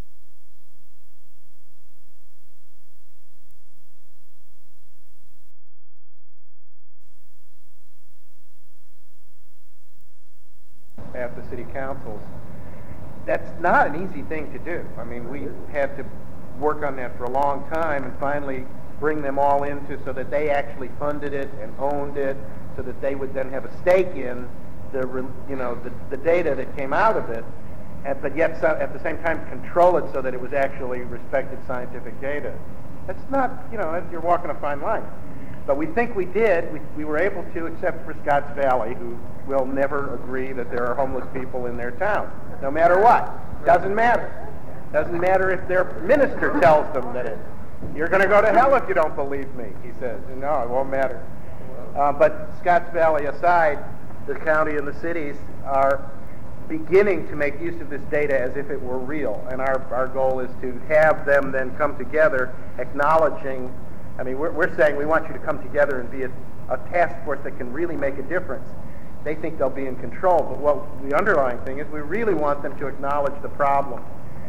At the city councils. That's not an easy thing to do. I mean, we had to work on that for a long time and finally bring them all into so that they actually funded it and owned it, so that they would then have a stake in the, you know, the, the data that came out of it, and, but yet so, at the same time control it so that it was actually respected scientific data. That's not, you know, you're walking a fine line. But we think we did. We, we were able to, except for Scotts Valley, who will never agree that there are homeless people in their town, no matter what. Doesn't matter. Doesn't matter if their minister tells them that it. You're going to go to hell if you don't believe me, he says. No, it won't matter. Uh, but Scotts Valley aside, the county and the cities are beginning to make use of this data as if it were real. And our, our goal is to have them then come together acknowledging, I mean, we're, we're saying we want you to come together and be a, a task force that can really make a difference. They think they'll be in control, but what the underlying thing is we really want them to acknowledge the problem.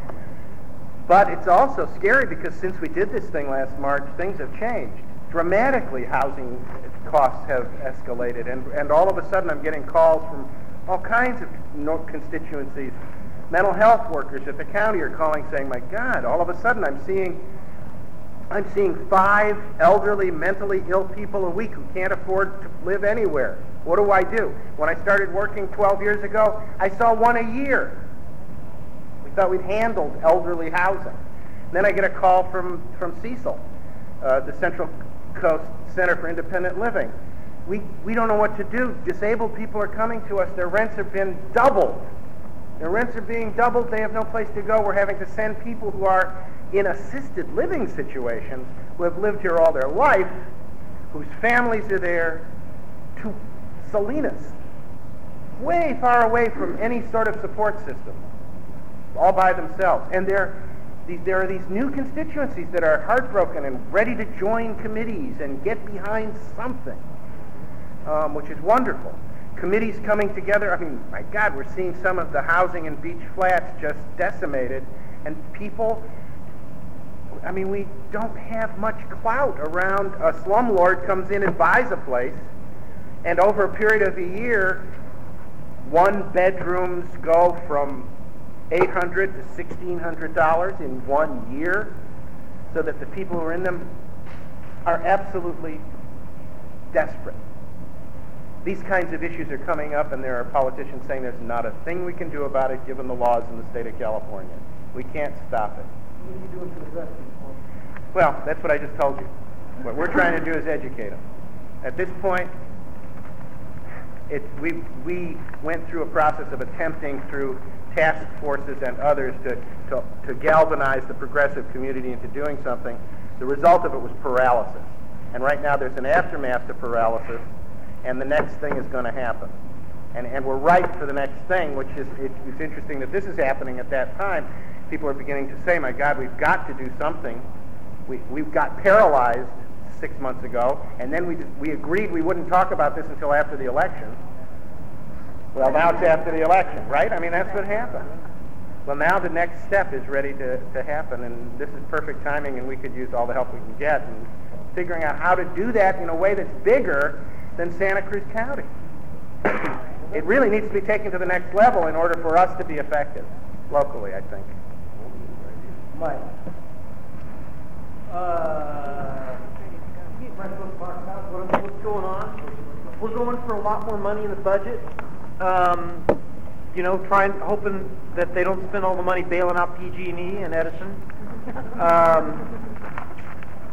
But it's also scary because since we did this thing last March, things have changed. Dramatically, housing costs have escalated, and, and all of a sudden I'm getting calls from all kinds of constituencies. Mental health workers at the county are calling saying, my God, all of a sudden I'm seeing I'm seeing five elderly, mentally ill people a week who can't afford to live anywhere. What do I do? When I started working twelve years ago, I saw one a year. We thought we'd handled elderly housing. Then I get a call from, from Cecil, uh, the Central Coast Center for Independent Living. We, we don't know what to do. Disabled people are coming to us. Their rents have been doubled. Their rents are being doubled. They have no place to go. We're having to send people who are in assisted living situations, who have lived here all their life, whose families are there, to Salinas, way far away from any sort of support system, all by themselves. And there, these, there are these new constituencies that are heartbroken and ready to join committees and get behind something, um, which is wonderful. Committees coming together. I mean, my God, we're seeing some of the housing in Beach Flats just decimated, and people, I mean, we don't have much clout around. A slumlord comes in and buys a place, and over a period of a year, one bedrooms go from eight hundred dollars to sixteen hundred dollars in one year, so that the people who are in them are absolutely desperate. These kinds of issues are coming up, and there are politicians saying there's not a thing we can do about it given the laws in the state of California. We can't stop it. What are you doing to address this? Well, that's what I just told you. What we're trying to do is educate them. At this point, it, we, we went through a process of attempting through task forces and others to, to, to galvanize the progressive community into doing something. The result of it was paralysis. And right now there's an aftermath to paralysis, and the next thing is going to happen. And, and we're ripe for the next thing, which is, it, it's interesting that this is happening at that time. People are beginning to say, my God, we've got to do something. We, we got paralyzed six months ago, and then we, we agreed we wouldn't talk about this until after the election. Well, now it's after the election, right? I mean, that's what happened. Well, now the next step is ready to, to happen, and this is perfect timing, and we could use all the help we can get in figuring out how to do that in a way that's bigger than Santa Cruz County. It really needs to be taken to the next level in order for us to be effective locally, I think. Mike. Uh, what's going on? We're going for a lot more money in the budget. Um, you know, trying, hoping that they don't spend all the money bailing out P G and E and Edison. Um,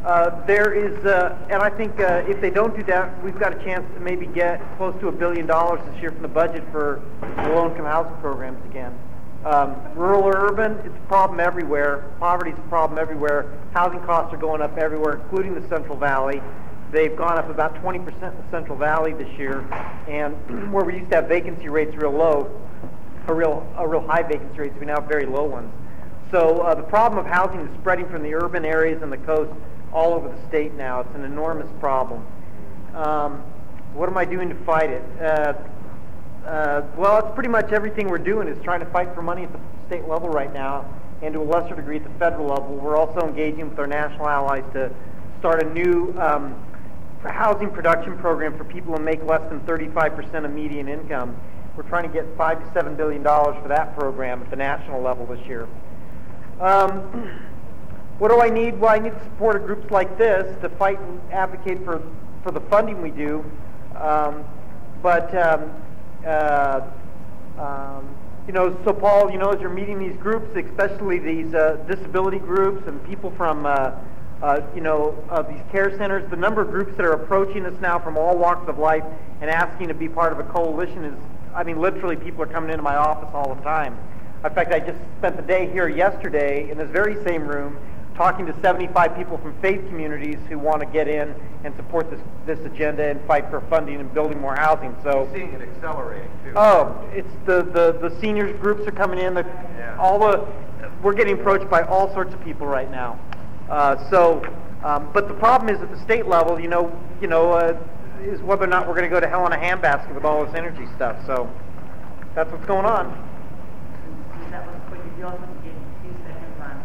Uh, there is, uh, and I think uh, if they don't do that, we've got a chance to maybe get close to a billion dollars this year from the budget for low-income housing programs again. Um, rural or urban, it's a problem everywhere. Poverty is a problem everywhere. Housing costs are going up everywhere, including the Central Valley. They've gone up about twenty percent in the Central Valley this year, and where we used to have vacancy rates real low, a real, a real high vacancy rates, we now have very low ones. So uh, the problem of housing is spreading from the urban areas and the coast all over the state now. It's an enormous problem. Um, what am I doing to fight it? Uh, uh, well, it's pretty much everything we're doing is trying to fight for money at the state level right now, and to a lesser degree at the federal level. We're also engaging with our national allies to start a new um, housing production program for people who make less than thirty-five percent of median income. We're trying to get five to seven billion dollars for that program at the national level this year. Um, what do I need? Well, I need the support of groups like this to fight and advocate for, for the funding we do. Um, but, um, uh, um, you know, so Paul, you know, as you're meeting these groups, especially these uh, disability groups and people from, uh, uh, you know, uh, these care centers, the number of groups that are approaching us now from all walks of life and asking to be part of a coalition is, I mean, literally people are coming into my office all the time. In fact, I just spent the day here yesterday in this very same room talking to seventy-five people from faith communities who want to get in and support this this agenda and fight for funding and building more housing. So seeing it accelerating too. Oh, it's the, the, the seniors groups are coming in. The, yeah. all the we're getting approached by all sorts of people right now. Uh, so, um, but the problem is at the state level, you know, you know, uh, is whether or not we're going to go to hell in a handbasket with all this energy stuff. So that's what's going on. That was quick. If you also give a few seconds on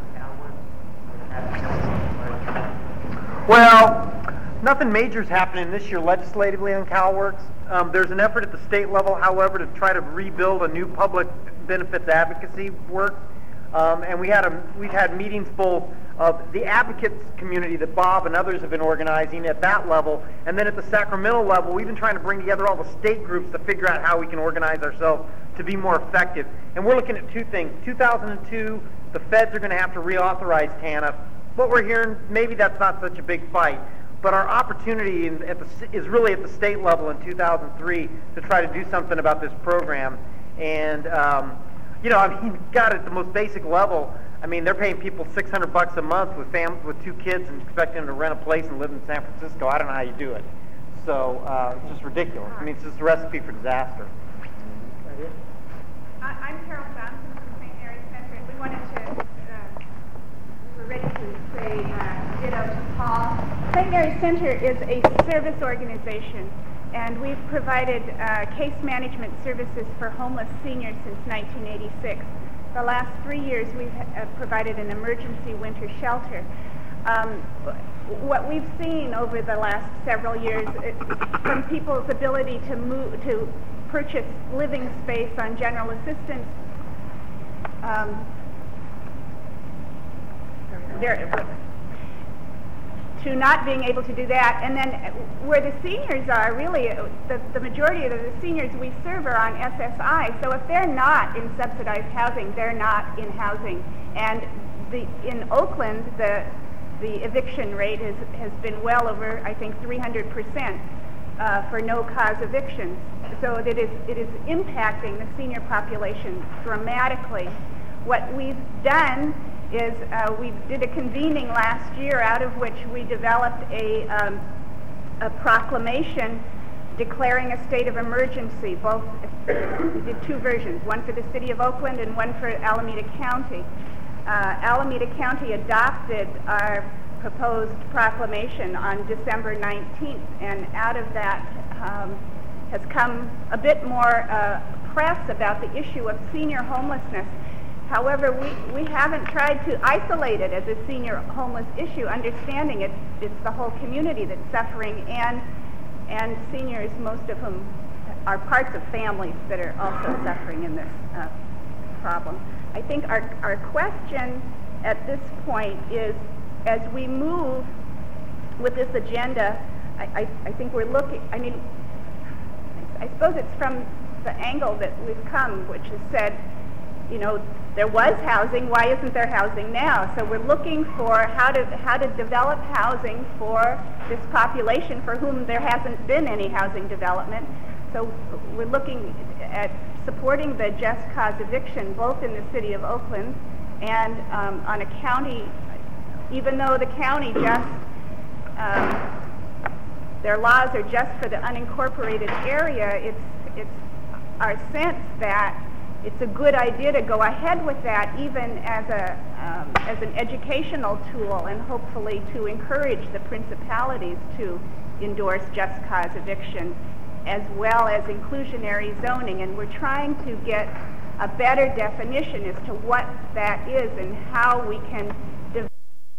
CalWorks. Well, nothing major is happening this year legislatively on CalWorks. Um, there's an effort at the state level, however, to try to rebuild a new public benefits advocacy work. Um, and we had a, we've had meetings both of the advocates community that Bob and others have been organizing at that level, and then at the Sacramento level, we've been trying to bring together all the state groups to figure out how we can organize ourselves to be more effective. And we're looking at two things. two thousand two, the feds are going to have to reauthorize TANF. What we're hearing, maybe that's not such a big fight, but our opportunity in, at the, is really at the state level in two thousand three to try to do something about this program. And um, you know, I mean, God, at the most basic level, I mean, they're paying people six hundred bucks a month with fam- with two kids and expecting them to rent a place and live in San Francisco. I don't know how you do it. So uh, it's just ridiculous. I mean, it's just a recipe for disaster. I'm Carol Johnson from Saint Mary's Center, and we wanted to, uh, we're ready to say uh, ditto to Paul. Saint Mary's Center is a service organization, and we've provided uh, case management services for homeless seniors since nineteen eighty-six. The last three years, we've uh, provided an emergency winter shelter. Um, what we've seen over the last several years, it, from people's ability to move to purchase living space on general assistance, um, to not being able to do that, and then where the seniors are, really, the, the majority of the seniors we serve are on S S I, so if they're not in subsidized housing, they're not in housing. And the, in Oakland, the, the eviction rate has, has been well over, I think, three hundred percent uh, for no-cause evictions. So that it is, it is impacting the senior population dramatically. What we've done is uh, we did a convening last year out of which we developed a, um, a proclamation declaring a state of emergency. Both, we did two versions, one for the city of Oakland and one for Alameda County. Uh, Alameda County adopted our proposed proclamation on December nineteenth, and out of that um, has come a bit more uh, press about the issue of senior homelessness. However, we, we haven't tried to isolate it as a senior homeless issue, understanding it, it's the whole community that's suffering, and, and seniors, most of whom are parts of families that are also suffering in this uh, problem. I think our, our question at this point is, as we move with this agenda, I, I, I think we're looking, I mean, I suppose it's from the angle that we've come, which has said, you know, there was housing, why isn't there housing now? So we're looking for how to how to develop housing for this population for whom there hasn't been any housing development. So we're looking at supporting the just cause eviction both in the city of Oakland and um, on a county, even though the county just, um, their laws are just for the unincorporated area, it's, it's our sense that it's a good idea to go ahead with that even as a um, as an educational tool and hopefully to encourage the principalities to endorse just cause eviction as well as inclusionary zoning. And we're trying to get a better definition as to what that is and how we can develop.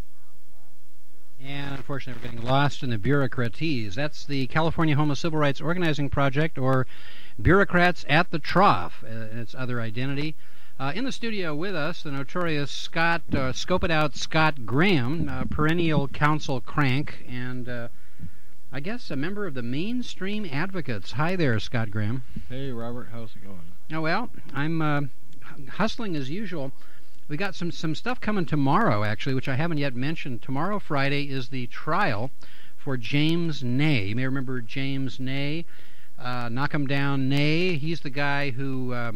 And unfortunately we're getting lost in the bureaucraties. That's the California Homeless Civil Rights Organizing Project, or Bureaucrats at the Trough, uh, its other identity. Uh, in the studio with us, the notorious Scott, uh, Scope It Out Scott Graham, uh, perennial council crank, and uh, I guess a member of the Mainstream Advocates. Hi there, Scott Graham. Hey, Robert. How's it going? Oh, well, I'm uh, hustling as usual. We got some, some stuff coming tomorrow, actually, which I haven't yet mentioned. Tomorrow, Friday, is the trial for James Ney. You may remember James Ney. Uh, knock him down, Ney. He's the guy who uh,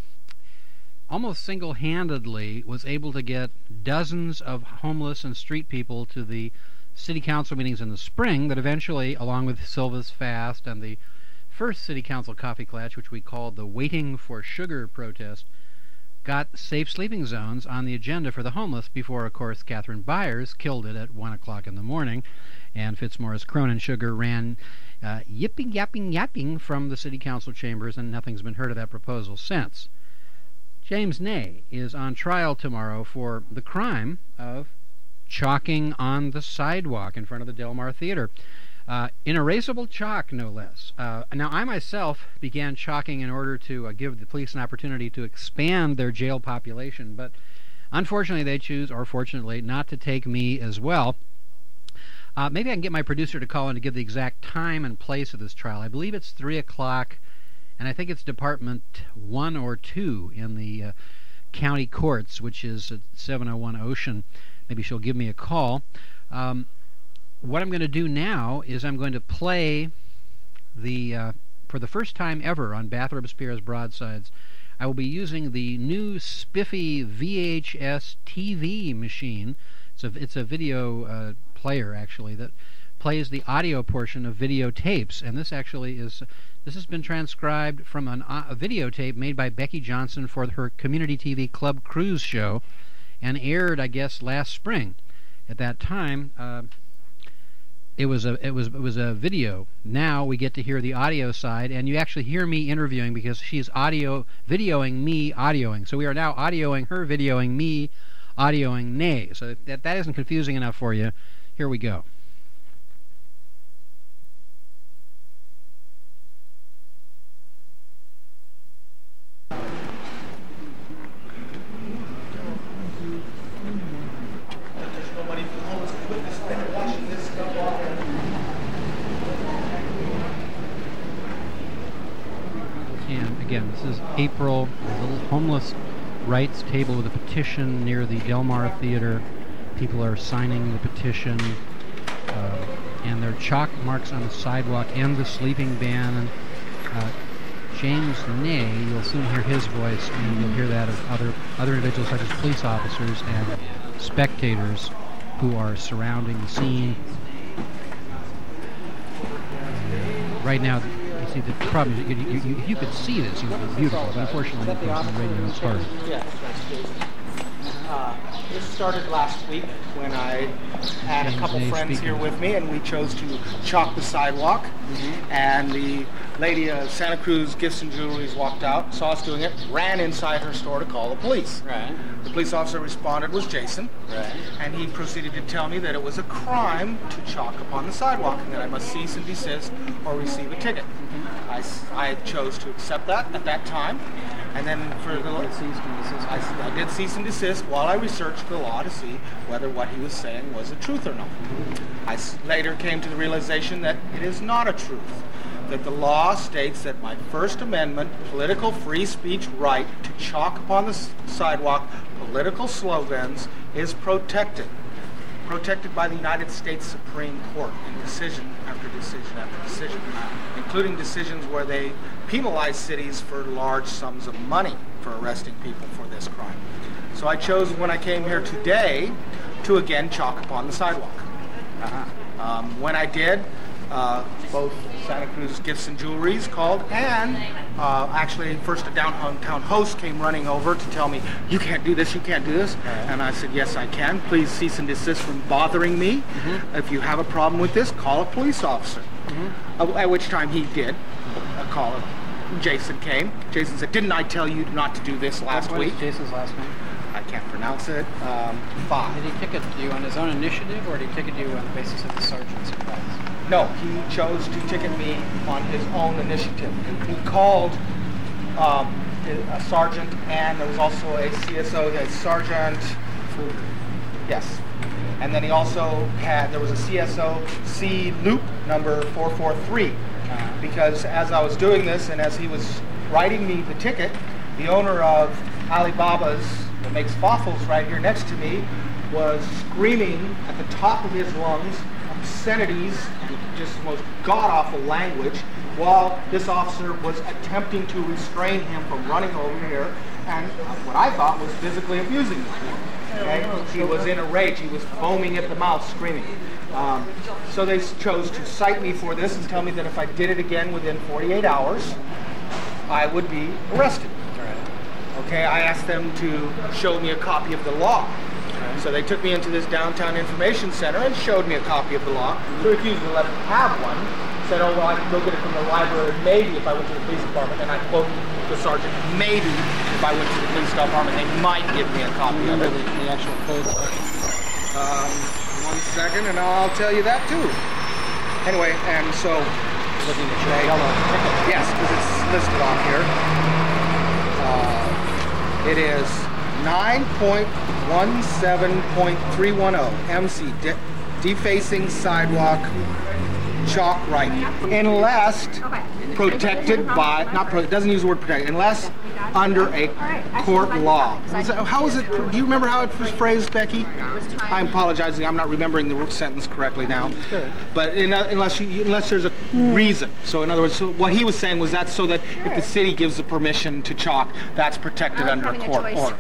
almost single-handedly was able to get dozens of homeless and street people to the city council meetings in the spring that eventually, along with Silva's Fast and the first city council coffee clutch, which we called the Waiting for Sugar protest, got safe sleeping zones on the agenda for the homeless before, of course, Catherine Byers killed it at one o'clock in the morning, and Fitzmaurice Cronin Sugar ran uh, yipping, yapping, yapping from the city council chambers, and nothing's been heard of that proposal since. James Ney is on trial tomorrow for the crime of chalking on the sidewalk in front of the Del Mar Theater. Uh, inerasable chalk, no less. Uh, now, I myself began chalking in order to uh, give the police an opportunity to expand their jail population, but unfortunately they choose, or fortunately, not to take me as well. Uh, maybe I can get my producer to call in to give the exact time and place of this trial. I believe it's three o'clock, and I think it's Department one or two in the uh, county courts, which is at seven oh one Ocean. Maybe she'll give me a call. Um, what I'm going to do now is I'm going to play the, uh, for the first time ever on Bathrop Spears Broadsides, I will be using the new spiffy V H S T V machine. It's a, it's a video uh, player, actually, that plays the audio portion of videotapes. And this actually is, this has been transcribed from an, uh, a videotape made by Becky Johnson for her community T V Club Cruise show, and aired, I guess, last spring. At that time, uh, it was a it was it was a video. Now we get to hear the audio side, and you actually hear me interviewing because she's audio videoing me audioing. So we are now audioing her, videoing me, audioing Ney. So that that isn't confusing enough for you. Here we go. Again, this is April. There's a little homeless rights table with a petition near the Del Mar Theater. People are signing the petition, uh, and there are chalk marks on the sidewalk and the sleeping ban. And uh, James Ney, you'll soon hear his voice, and you'll hear that of other other individuals such as police officers and spectators who are surrounding the scene. Uh, right now, see, the problem is, you, you, you, if you could see this, it would be beautiful, but unfortunately, of course, on the radio, it's hard. Yes, that's true. Uh, this started last week when I had a couple friends here with me, and we chose to chalk the sidewalk. Mm-hmm. And the lady of Santa Cruz Gifts and Jewelries walked out, saw us doing it, ran inside her store to call the police. Right. The police officer responded was Jason. Right. And he proceeded to tell me that it was a crime to chalk upon the sidewalk, and that I must cease and desist or receive a ticket. Mm-hmm. I, I chose to accept that at that time. And then for the I, I did cease and desist while I researched the law to see whether what he was saying was a truth or not. I later came to the realization that it is not a truth. that the law states that my First Amendment political free speech right to chalk upon the s- sidewalk political slogans is protected. Protected by the United States Supreme Court in decision after decision after decision, including decisions where they penalize cities for large sums of money for arresting people for this crime. So I chose, when I came here today, to again chalk upon the sidewalk. Uh-huh. Um, when I did, uh, both Santa Cruz Gifts and Jewelries called, and uh, actually first a downtown host came running over to tell me, you can't do this, you can't do this. Right. And I said, yes, I can. Please cease and desist from bothering me. Mm-hmm. If you have a problem with this, call a police officer. Mm-hmm. Uh, at which time he did. A call. Jason came. Jason said, didn't I tell you not to do this last what week? What is Jason's last name? I can't pronounce it. Um, five. Did he ticket you on his own initiative, or did he ticket you on the basis of the sergeant's advice? No, he chose to ticket me on his own initiative. He called um, a sergeant, and there was also a C S O, a sergeant. Yes. And then he also had, there was a C S O C loop number four four three. Uh-huh. Because as I was doing this, and as he was writing me the ticket, the owner of Alibaba's, that makes waffles right here next to me, was screaming at the top of his lungs obscenities and just most god-awful language while this officer was attempting to restrain him from running over here and what I thought was physically abusing him. Okay? He was in a rage. He was foaming at the mouth, screaming. Um, so they chose to cite me for this and tell me that if I did it again within forty-eight hours, I would be arrested. Okay, I asked them to show me a copy of the law. So they took me into this downtown information center and showed me a copy of the law. So I refused to let them have one. Said, oh, well, I can go get it from the library, maybe if I went to the police department. And I quote the sergeant, maybe if I went to the police department, they might give me a copy of it. The, the actual code section? Um, one second, and I'll tell you that too. Anyway, and so... Looking at your yellow ticket. Yes, because it's listed on here. Uh, it is nine point one seven point three one zero M C, de- defacing sidewalk chalk writing, unless protected by, not pro, it doesn't use the word protected, unless under a court law. So how is it, do you remember how it was phrased, Becky? I'm apologizing, I'm not remembering the sentence correctly now. But in, uh, unless you, unless there's a reason. So in other words, so what he was saying was that's so that if the city gives the permission to chalk, that's protected under a court order.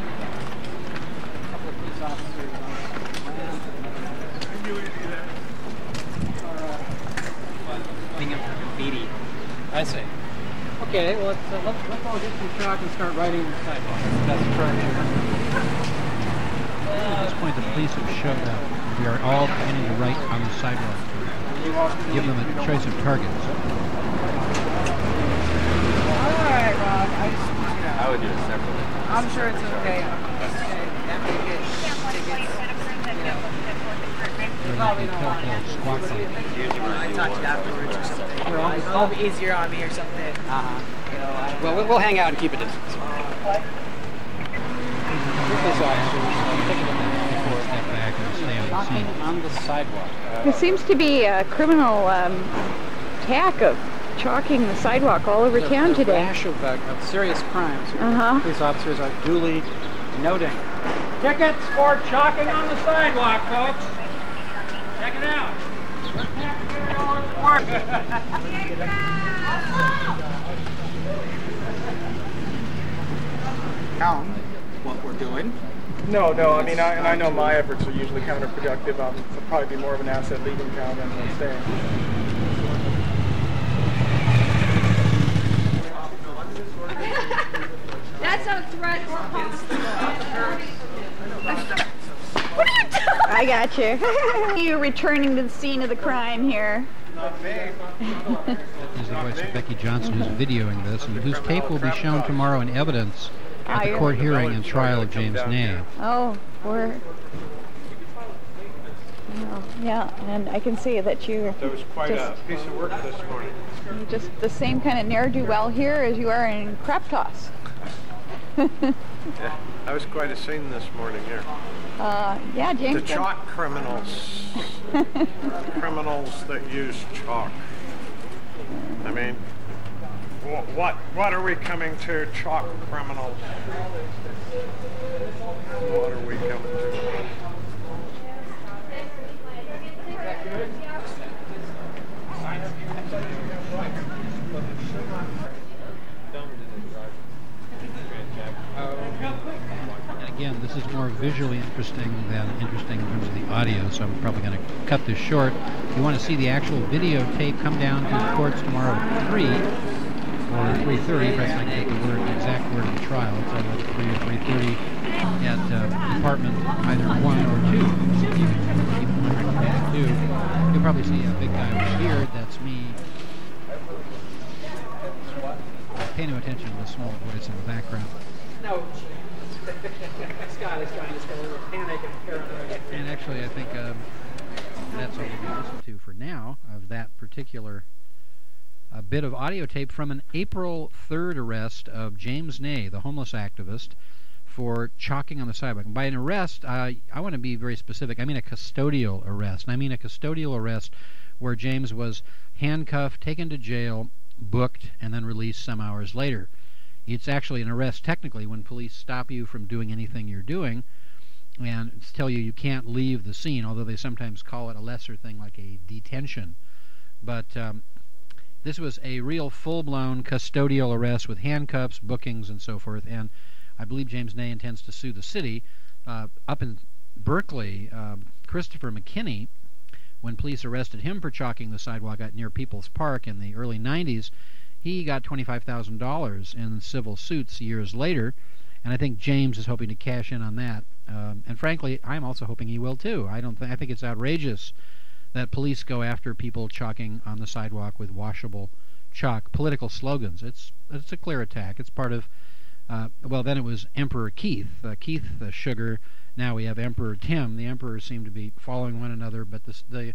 I see. Okay, well, let's, uh, let's, let's all get some chalk and start writing the sidewalk. That's correct. At this point, the police have showed up. We are all beginning to write on the sidewalk. Give them a choice of targets. All right, Rob. I, just, you know, I would do it separately. I'm sure it's okay. Probably don't want to. I talked to you afterwards or something. It'll be easier on me or something. Uh-huh. You know, I Well, we'll hang out and keep a distance. Talking on the sidewalk. There seems to be a criminal um, attack of chalking the sidewalk all over town the today. rash of, uh, of serious crimes. Uh-huh. Police officers are duly noting. Tickets for chalking on the sidewalk, folks. Check it out. Down what we're doing. No, no, I mean, I, and I know my efforts are usually counterproductive. Um, it'll probably be more of an asset leaving town than staying. That's a threat or What are you doing? I got you. You're returning to the scene of the crime here. This is the voice of Becky Johnson, who's videoing this, and whose tape will be shown tomorrow in evidence at the court hearing and trial of James Ney. Oh, we're... Oh, yeah, and I can see that you There was quite just, a piece of work this morning. you're just the same kind of ne'er-do-well here as you are in Crap Toss. Yeah, that was quite a scene this morning here. Uh, yeah, James. The chalk criminals. Criminals that use chalk. I mean, wh- what what are we coming to? Chalk criminals. What are we coming to? And again, this is more visually interesting than interesting in terms of the audio, so I'm probably going to cut this short. If you want to see the actual videotape, come down to the courts tomorrow at three or three thirty. Perhaps I can get the word, the exact word of the trial. It's either three or three thirty at uh, Department either one or two. You can keep it two. You'll probably see a big guy with a beard. That's me. Pay no attention to the small voice in the background. No. Scott is trying to just go a little panic and paranoid. And actually, I think um, that's all we'll listen to for now of that particular uh, bit of audio tape from an April third arrest of James Ney, the homeless activist, for chalking on the sidewalk. And by an arrest, uh, I want to be very specific. I mean a custodial arrest. And I mean a custodial arrest where James was handcuffed, taken to jail, booked, and then released some hours later. It's actually an arrest technically when police stop you from doing anything you're doing and tell you you can't leave the scene, although they sometimes call it a lesser thing like a detention. But um, this was a real full-blown custodial arrest with handcuffs, bookings, and so forth, and I believe James Ney intends to sue the city. Uh, up in Berkeley, uh, Christopher McKinney, when police arrested him for chalking the sidewalk at near People's Park in the early nineties, he got twenty-five thousand dollars in civil suits years later, and I think James is hoping to cash in on that. Um, and frankly, I'm also hoping he will too. I don't. Th- I think it's outrageous that police go after people chalking on the sidewalk with washable chalk political slogans. It's it's a clear attack. It's part of. Uh, well, then it was Emperor Keith, uh, Keith uh, Sugar. Now we have Emperor Tim. The emperors seem to be following one another, but this, the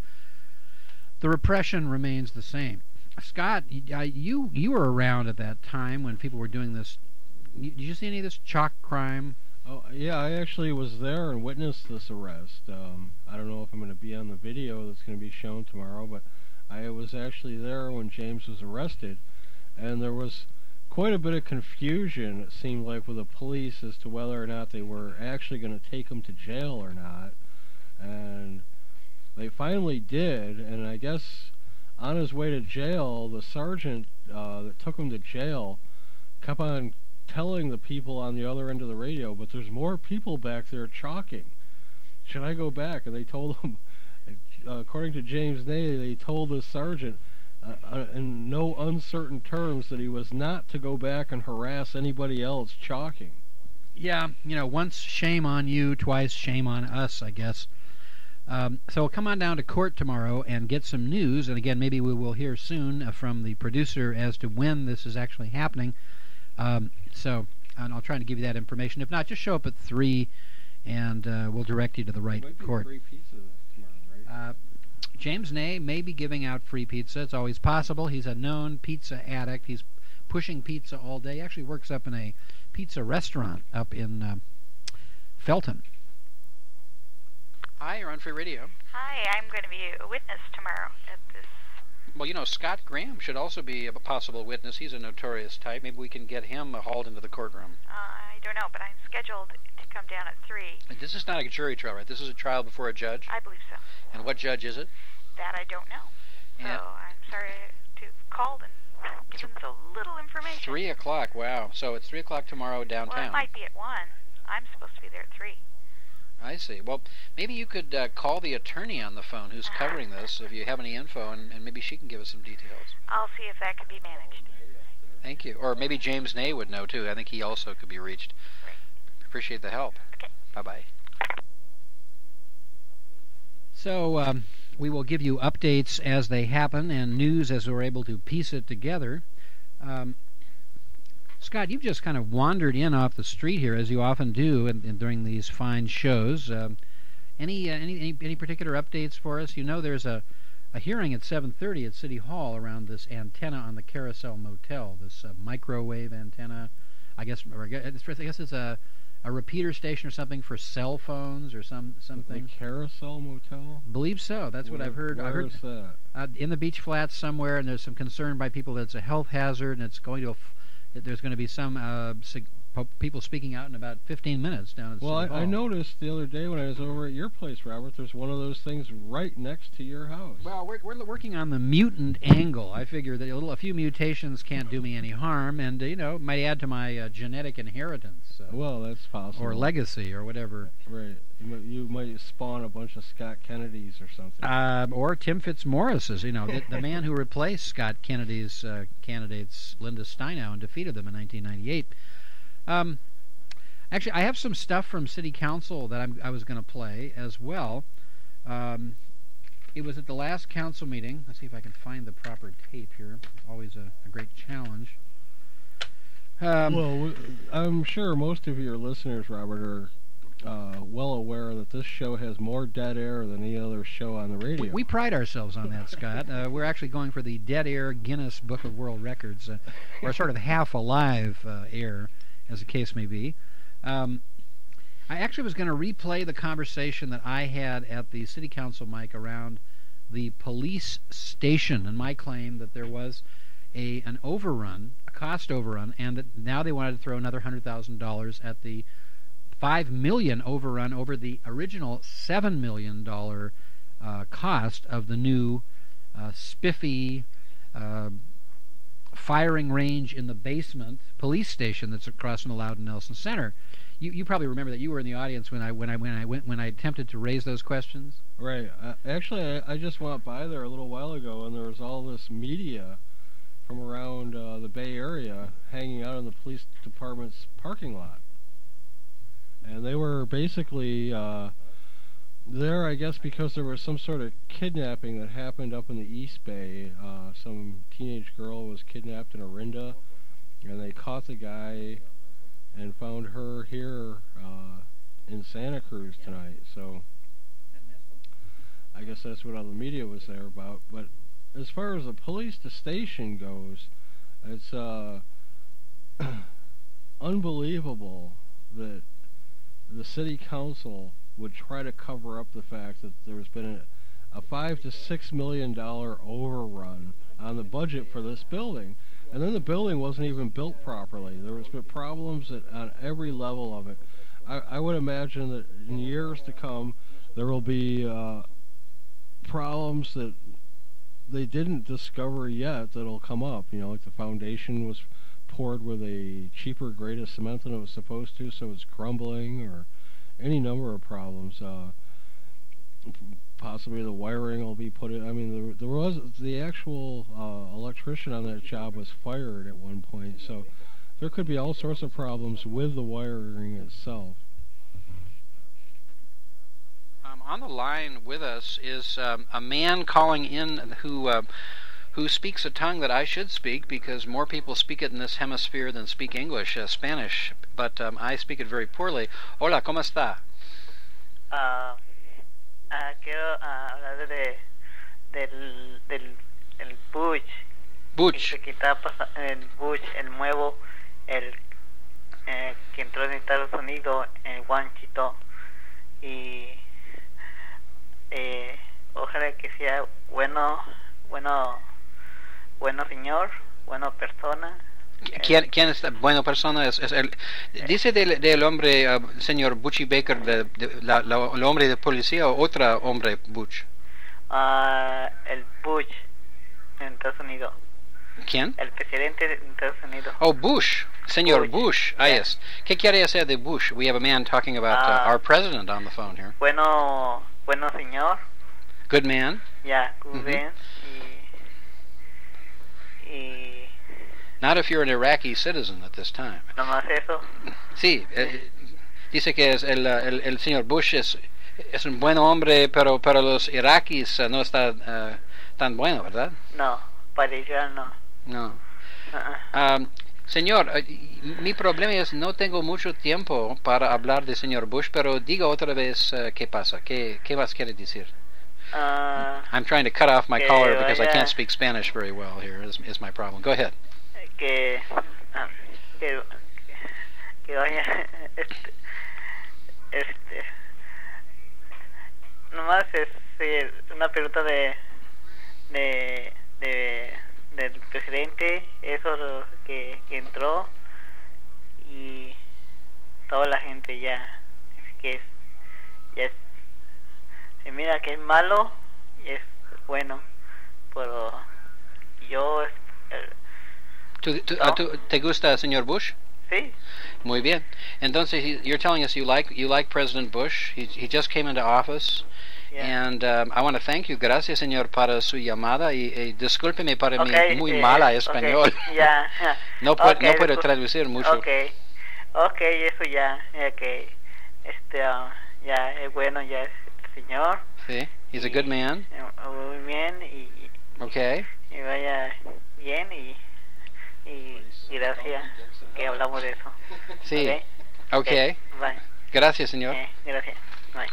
the repression remains the same. Scott, uh, you you were around at that time when people were doing this. Did you see any of this chalk crime? Oh yeah, I actually was there and witnessed this arrest. Um, I don't know if I'm going to be on the video that's going to be shown tomorrow, but I was actually there when James was arrested, and there was quite a bit of confusion, it seemed like, with the police as to whether or not they were actually going to take him to jail or not. And they finally did, and I guess on his way to jail, the sergeant uh, that took him to jail kept on telling the people on the other end of the radio, but there's more people back there chalking. Should I go back? And they told him, uh, according to James Ney, they told the sergeant uh, uh, in no uncertain terms that he was not to go back and harass anybody else chalking. Yeah, you know, once shame on you, twice shame on us, I guess. Um, so come on down to court tomorrow and get some news, and again, maybe we will hear soon uh, from the producer as to when this is actually happening. Um, so, and I'll try to give you that information. If not, just show up at three, and uh, we'll direct you to the right Might be court. free pizza tomorrow, right? Uh, James Ney may be giving out free pizza. It's always possible. He's a known pizza addict. He's pushing pizza all day. He actually works up in a pizza restaurant up in uh, Felton. Hi, you're on Free Radio. Hi, I'm going to be a witness tomorrow at this. Well, you know, Scott Graham should also be a possible witness. He's a notorious type. Maybe we can get him hauled into the courtroom. Uh, I don't know, but I'm scheduled to come down at three. This is not a jury trial, right? This is a trial before a judge? I believe so. And what judge is it? That I don't know. Yeah. So I'm sorry to have called and given so little information. Three o'clock, wow. So it's three o'clock tomorrow downtown. Well, it might be at one. I'm supposed to be there at three. I see. Well, maybe you could uh, call the attorney on the phone who's covering this, if you have any info, and, and maybe she can give us some details. I'll see if that can be managed. Thank you. Or maybe James Ney would know, too. I think he also could be reached. Great. Appreciate the help. Okay. Bye-bye. So um, we will give you updates as they happen and news as we're able to piece it together. Um, Scott, you've just kind of wandered in off the street here, as you often do in, in, during these fine shows. Um, any, uh, any any any particular updates for us? You know there's a, a hearing at seven thirty at City Hall around this antenna on the Carousel Motel, this uh, microwave antenna. I guess or I guess it's a a repeater station or something for cell phones or some something. The Carousel Motel? Believe so. That's where, what I've heard. Where I heard is that? Uh, in the beach flats somewhere, and there's some concern by people that it's a health hazard, and it's going to. F- that there's going to be some uh, sig- po- people speaking out in about fifteen minutes down at Well, City I, I Hall. noticed the other day when I was over at your place, Robert, there's one of those things right next to your house. Well, we're, we're working on the mutant angle. I figure that a, little, a few mutations can't do me any harm, and uh, you know, might add to my uh, genetic inheritance. Uh, well, that's possible. Or legacy, or whatever. Right. You might, you might spawn a bunch of Scott Kennedys or something. Uh, or Tim Fitzmaurice's. You know, the, the man who replaced Scott Kennedy's uh, candidates, Linda Steinow, and defeated them in nineteen ninety-eight. Um, actually, I have some stuff from City Council that I'm, I was going to play as well. Um, it was at the last council meeting. Let's see if I can find the proper tape here. Always a, a great challenge. Um, well, I'm sure most of your listeners, Robert, are uh, well aware that this show has more dead air than any other show on the radio. We, we pride ourselves on that, Scott. Uh, we're actually going for the Dead Air Guinness Book of World Records, uh, or sort of half-alive uh, air, as the case may be. Um, I actually was going to replay the conversation that I had at the City Council mic around the police station, and my claim that there was a an overrun, a cost overrun, and that now they wanted to throw another one hundred thousand dollars at the five million dollars overrun over the original seven million dollars uh, cost of the new uh, spiffy uh, firing range in the basement police station that's across from the Loudon Nelson Center. You you probably remember that you were in the audience when I when I when I went when I attempted to raise those questions. Right. Uh, actually, I, I just went by there a little while ago, and there was all this media from around uh, the Bay Area hanging out in the police department's parking lot. And they were basically uh, there, I guess, because there was some sort of kidnapping that happened up in the East Bay. Uh, some teenage girl was kidnapped in Orinda, and they caught the guy and found her here uh, in Santa Cruz tonight. So I guess that's what all the media was there about. But as far as the police station goes, it's uh, unbelievable that the city council would try to cover up the fact that there's been a, a five to six million dollar overrun on the budget for this building, and then the building wasn't even built properly. There was been problems at, on every level of it. I, I would imagine that in years to come there will be uh, problems that they didn't discover yet that'll come up. You know, like the foundation was poured with a cheaper grade of cement than it was supposed to, so it's crumbling, or any number of problems. Uh, possibly the wiring will be put in. I mean, there, there was the actual uh, electrician on that job was fired at one point, so there could be all sorts of problems with the wiring itself. Um, on the line with us is um, a man calling in who uh, who speaks a tongue that I should speak, because more people speak it in this hemisphere than speak English, uh, Spanish, but um, I speak it very poorly. Hola, ¿cómo está? Uh, uh, quiero uh, hablar de, del, del el Bush. Bush. El que está pasa, el Bush, el nuevo, el eh, que entró en Estados Unidos, el Guanchito, y eh, ojalá que sea bueno, bueno, bueno señor, bueno persona. ¿Quién, quién es buena persona? Es, es el, ¿Dice del, del hombre, uh, señor Butchie Baker, de, de, la, la, el hombre de policía o otro hombre Butch? Uh, el Bush en Estados Unidos. ¿Quién? El presidente de Estados Unidos. Oh, Bush. Señor Bush. Bush. Ah, yeah. Yes. ¿Qué quiere decir de Bush? We have a man talking about uh, uh, our president on the phone here. Bueno, bueno señor. Good man. Yeah, good Mm-hmm. man. Y, y Not if you're an Iraqi citizen at this time. No más eso. Sí, eh, dice que es el, el, el señor Bush es, es un buen hombre, pero para los iraquíes uh, no está uh, tan bueno, ¿verdad? No, para ellos no. No. Uh-uh. Um, señor, uh, mi problema es no tengo mucho tiempo para hablar de señor Bush, pero diga otra vez uh, qué pasa, qué, qué más quiere decir. Uh, I'm trying to cut off my caller because vaya, I can't speak Spanish very well here, is, is my problem. Go ahead. Que, uh, que, que vaya, este, este, nomás es eh, una pregunta de, de, de, del presidente, eso lo que, que entró y toda la gente ya, es que es, ya es, se mira que es malo y es bueno, pero yo, eh, ¿Tú, tú, no. uh, tú, ¿Te gusta señor Bush? Sí. Muy bien. Entonces, he, you're telling us you like you like President Bush. He, he just came into office. Yeah. And um, I want to thank you. Gracias, señor, para su llamada. Y, y discúlpeme para Okay, mi muy eh, mala okay, español. ya. no, pu Okay, no puedo discul- traducir mucho. Okay, okay, eso ya, ya que, este, uh, ya es bueno, ya es el señor. Sí. He's a good man. Eh, Muy bien y, Okay. y vaya bien y, y, y gracias que hablamos de eso. Sí. Okay. Okay. Okay, bye. Gracias, señor. Eh, gracias. Bye.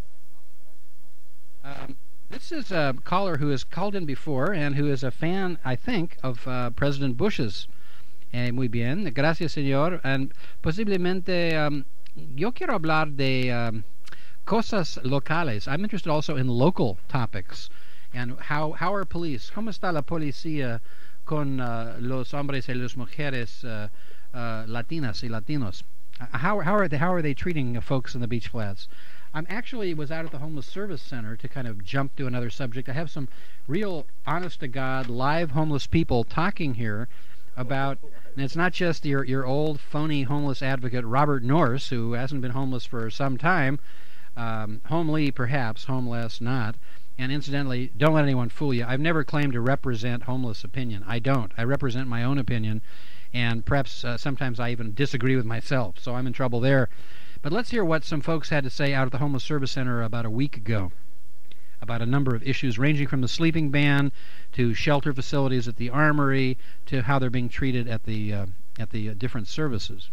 Um, this is a caller who has called in before and who is a fan, I think, of uh, President Bush's. Eh, muy bien, gracias, señor. And posiblemente, um, yo quiero hablar de um, cosas locales. I'm interested also in local topics and how how are police? ¿Cómo está la policía con uh, los hombres y las mujeres uh, uh, latinas y latinos? Uh, how how are they how are they treating uh, folks in the beach flats? I'm actually was out at the Homeless Service Center to kind of jump to another subject. I have some real, honest-to-God, live homeless people talking here about, and it's not just your your old phony homeless advocate Robert Norris, who hasn't been homeless for some time, um, homely perhaps, homeless not. And incidentally, don't let anyone fool you. I've never claimed to represent homeless opinion. I don't. I represent my own opinion, and perhaps uh, sometimes I even disagree with myself, so I'm in trouble there. But let's hear what some folks had to say out at the Homeless Service Center about a week ago about a number of issues ranging from the sleeping ban to shelter facilities at the Armory to how they're being treated at the uh, at the uh, different services.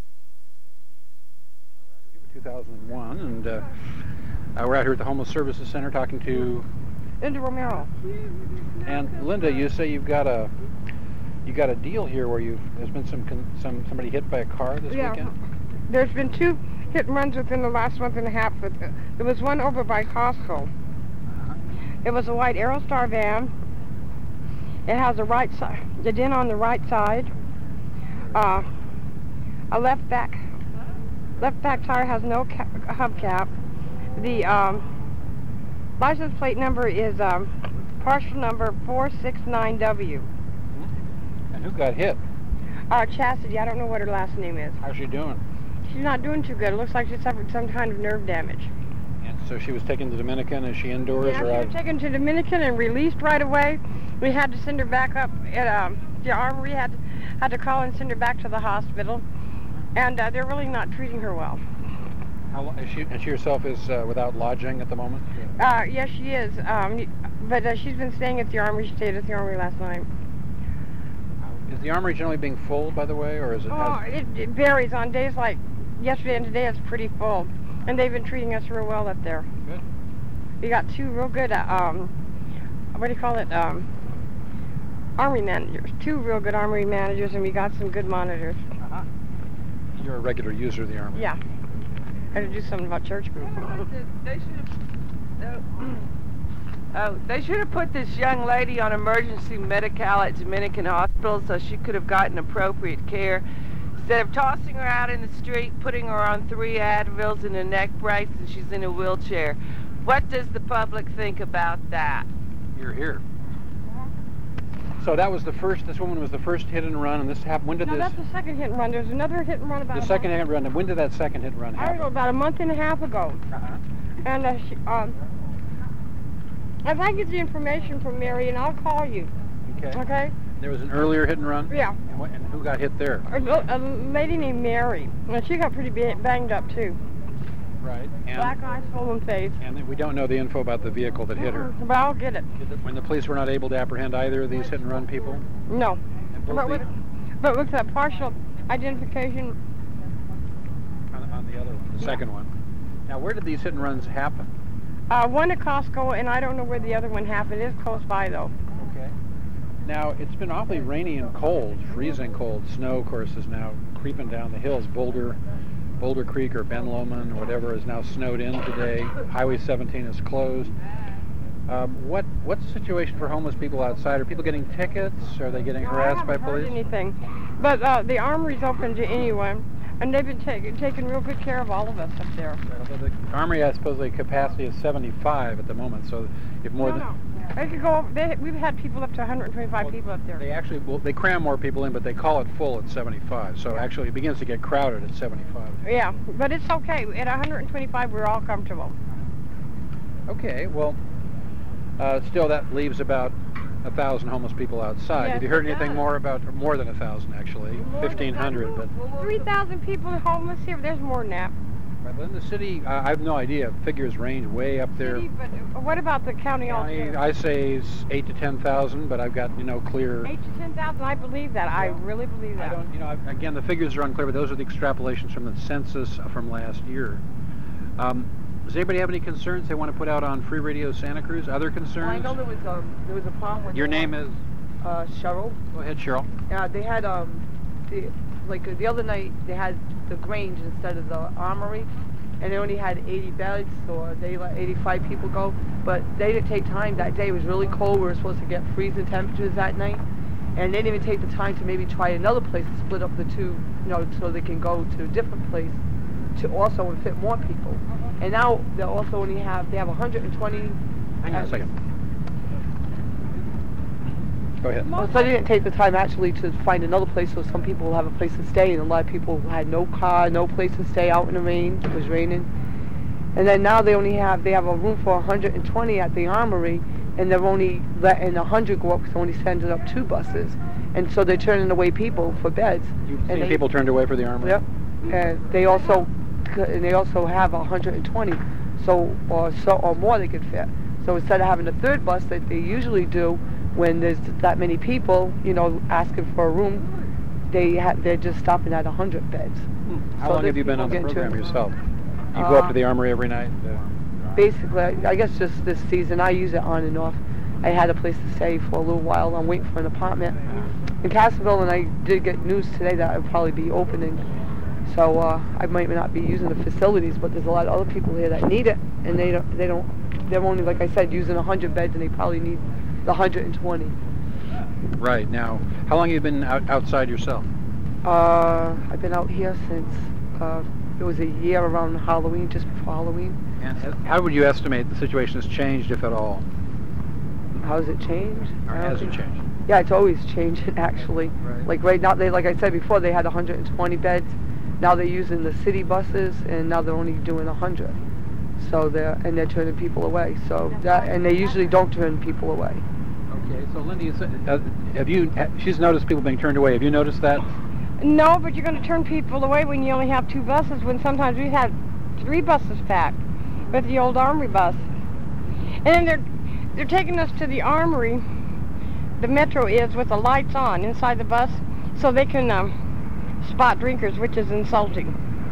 two thousand one, and uh, uh, we're out here at the Homeless Services Center talking to Linda Romero. And Linda, you say you've got a you got a deal here where you've there's been some con some somebody hit by a car this yeah. weekend. There's been two hit and runs within the last month and a half. But there was one over by Costco. It was a white Aerostar van. It has a right side, the din on the right side. Uh, a left back, left back tire has no cap, hubcap. The um, license plate number is um, partial number four six nine W. And who got hit? Uh, Chastity. I don't know what her last name is. How's she doing? She's not doing too good. It looks like she suffered some kind of nerve damage. And so she was taken to Dominican. Is she indoors Yeah, or she out? was taken to Dominican and released right away. We had to send her back up at um, the Armory. Had had to call and send her back to the hospital, and uh, they're really not treating her well. How lo- is she? And she herself is uh, without lodging at the moment. Uh, yes, she is. Um, but uh, she's been staying at the Armory. She stayed at the Armory last night. Is the Armory generally being full, by the way, or is it? Oh, has it, it varies. On days like yesterday and today, it's pretty full, and they've been treating us real well up there. Good. We got two real good, uh, um, what do you call it, um, Armory managers. Two real good Armory managers, and we got some good monitors. Uh-huh. You're a regular user of the Armory. Yeah. I had to do something about church group. They should have. Oh, they should have put this young lady on emergency Medi-Cal at Dominican Hospital so she could have gotten appropriate care. Instead of tossing her out in the street, putting her on three Advils and a neck brace, and she's in a wheelchair. What does the public think about that? You're here. So that was the first. This woman was the first hit and run, and this happened. When did No, this? that's the second hit and run. There's another hit and run about The a second month, hit and run. When did that second hit and run I don't happen? know, about a month and a half ago. Uh-huh. And uh, she, um, if I get the information from Mary, and I'll call you. Okay. Okay? There was an earlier hit and run. Yeah. And, what, and who got hit there? A, a lady named Mary. And she got pretty ba banged up too. Right. And, Black eyes, swollen face. and we don't know the info about the vehicle that hit her. But I'll get it. When the police were not able to apprehend either of these hit and run people. No. And both But the, with, but with that partial identification. on, on the other one, the Yeah. second one. Now, where did these hit and runs happen? Uh, one at Costco, and I don't know where the other one happened. It's close by, though. Okay. Now, it's been awfully rainy and cold, freezing cold. Snow, of course, is now creeping down the hills. Boulder, Boulder Creek or Ben Lomond, whatever, is now snowed in today. Highway seventeen is closed. Um, what what's the situation for homeless people outside? Are people getting tickets? Are they getting No, harassed I by haven't heard police? anything. But uh, the armory's open to anyone, and they've been taking taking real good care of all of us up there. Well, the Armory has supposedly a capacity of seventy-five at the moment, so if more no, than... no. They could go. They, we've had people up to one hundred twenty-five well, people up there. They actually, well, they cram more people in, but they call it full at seventy-five, so actually it begins to get crowded at seventy-five. Yeah, but it's okay. At one hundred twenty-five, we're all comfortable. Okay, well, uh, still that leaves about a thousand homeless people outside. Yes, Have you heard it anything does. more about, or more than a thousand actually, fifteen hundred, but... three thousand people homeless here. There's more than that. Right, but in the city, uh, I have no idea. Figures range way up there. City, but what about the county, county also? I say is eight to ten thousand, but I've got, you know, clear... Eight to ten thousand, I believe that. I really believe that. I don't, you know, again, the figures are unclear, but those are the extrapolations from the census from last year. Um, does anybody have any concerns they want to put out on Free Radio Santa Cruz? Other concerns? Well, I know there was um, there was a problem with Your name is? uh, Cheryl. Go ahead, Cheryl. Yeah, they had um, the like uh, the other night they had the Grange instead of the Armory, and they only had eighty beds, or they let eighty-five people go. But they didn't take time. That day it was really cold. We were supposed to get freezing temperatures that night, and they didn't even take the time to maybe try another place to split up the two, you know, so they can go to a different place to also fit more people. And now they also only have they have one hundred twenty. Hang on a second. Go ahead. Well, so they didn't take the time actually to find another place so some people will have a place to stay, and a lot of people had no car, no place to stay out in the rain. It was raining. And then now they only have they have a room for one hundred twenty at the Armory, and they're only letting one hundred go up because they're only sending up two buses. And so they're turning away people for beds. You've and seen they, people turned away for the Armory? Yep. And they also and they also have one hundred twenty, so or so or more they could fit. So instead of having a third bus that they usually do when there's that many people, you know, asking for a room, they ha they're just stopping at one hundred beds. Hmm. How so long have you been on the program yourself? You uh, go up to the Armory every night? Uh, basically, I guess just this season. I use it on and off. I had a place to stay for a little while. I'm waiting for an apartment in Castroville, and I did get news today that I'll probably be opening. So uh, I might not be using the facilities, but there's a lot of other people here that need it, and they don't. They don't. They're only, like I said, using one hundred beds, and they probably need the one hundred twenty. Right. Now, how long have you been out, outside yourself? Uh, I've been out here since uh, it was a year around Halloween, just before Halloween. And how would you estimate the situation has changed, if at all? How has it changed? Or has it changed? Yeah, it's always changing actually. Right. Like right now, they like I said before, they had one hundred twenty beds. Now they're using the city buses, and now they're only doing one hundred. So they're and they're turning people away. So that and they usually don't turn people away. Okay, so Lindy, you said, uh, have you? Ha she's noticed people being turned away. Have you noticed that? No, but you're going to turn people away when you only have two buses. When sometimes we had three buses packed with the old Armory bus, and then they're they're taking us to the Armory. The Metro is with the lights on inside the bus, so they can um, spot drinkers, which is insulting.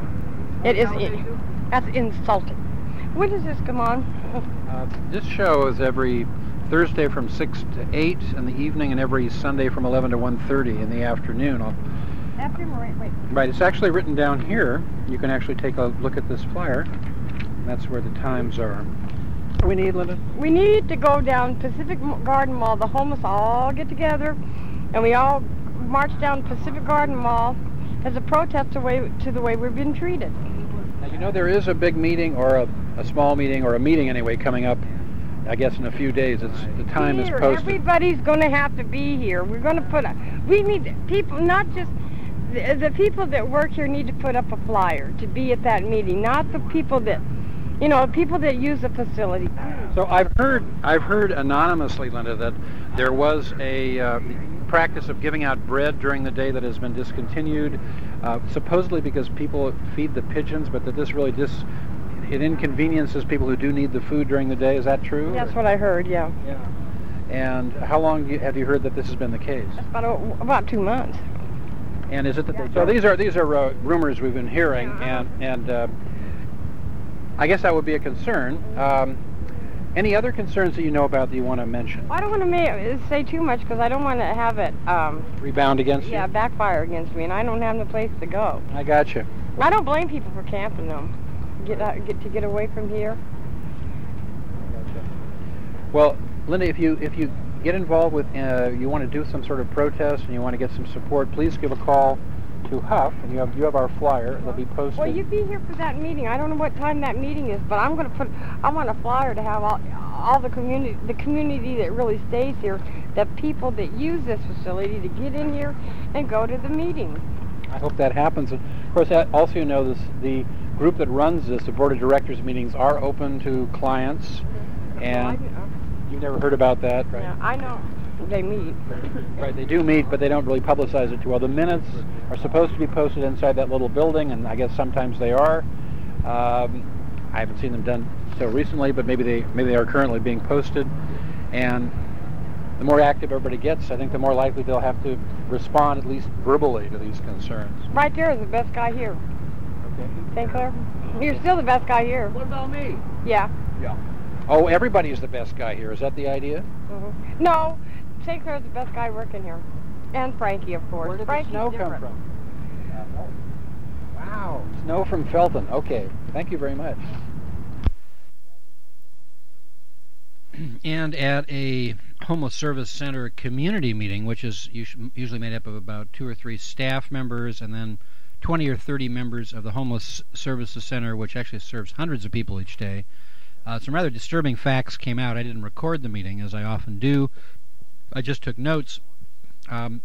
It is. In, that's insulting. When does this come on? Uh, this show is every Thursday from six to eight in the evening, and every Sunday from eleven to one thirty in the afternoon. I'll, After wait, wait. right, it's actually written down here. You can actually take a look at this flyer. That's where the times are. What do we need, Linda? We need to go down Pacific Garden Mall. The homeless all get together, and we all march down Pacific Garden Mall as a protest away to the way we've been treated. Now, you know, there is a big meeting, or a, a small meeting, or a meeting anyway, coming up, I guess, in a few days. It's the time Here, is posted. Everybody's going to have to be here. We're going to put a... We need people, not just... The, the people that work here need to put up a flyer to be at that meeting, not the people that... You know, people that use the facility. So I've heard, I've heard anonymously, Linda, that there was a uh, practice of giving out bread during the day that has been discontinued, uh, supposedly because people feed the pigeons, but that this really dis, it inconveniences people who do need the food during the day. Is that true? That's what I heard, yeah. Yeah. And how long have you heard that this has been the case? About about two months. And is it that they? So these are these are uh, rumors we've been hearing, and and. Uh, I guess that would be a concern. Um, Any other concerns that you know about that you want to mention? I don't want to ma- say too much because I don't want to have it um, rebound against yeah, you? backfire against me, and I don't have no place to go. I got you. I don't blame people for camping, though. Get out, get to get away from here. Well, Linda, if you if you get involved with, uh, you want to do some sort of protest and you want to get some support, please give a call to Huff, and you have you have our flyer. It'll be posted. Well, you be here for that meeting. I don't know what time that meeting is, but I'm going to put. I want a flyer to have all all the community, the community that really stays here, the people that use this facility to get in here and go to the meeting. I hope that happens. And of course, also you know this the group that runs this, the board of directors meetings, are open to clients, and Well, I- you've never heard about that, right? Yeah, I know they meet. Right, they do meet, but they don't really publicize it too well. The minutes are supposed to be posted inside that little building, and I guess sometimes they are. Um, I haven't seen them done so recently, but maybe they maybe they are currently being posted. And the more active everybody gets, I think the more likely they'll have to respond, at least verbally, to these concerns. Right there is the best guy here. Okay. Saint Clair? You're still the best guy here. What about me? Yeah. Yeah. Oh, everybody is the best guy here. Is that the idea? Mm-hmm. No, Saint Clair's the best guy working here. And Frankie, of course. Where did Frankie's the snow different. come from? Wow. Snow from Felton. Okay. Thank you very much. And at a homeless service center community meeting, which is usually made up of about two or three staff members and then twenty or thirty members of the homeless services center, which actually serves hundreds of people each day, uh, some rather disturbing facts came out. I didn't record the meeting, as I often do. I just took notes. Um,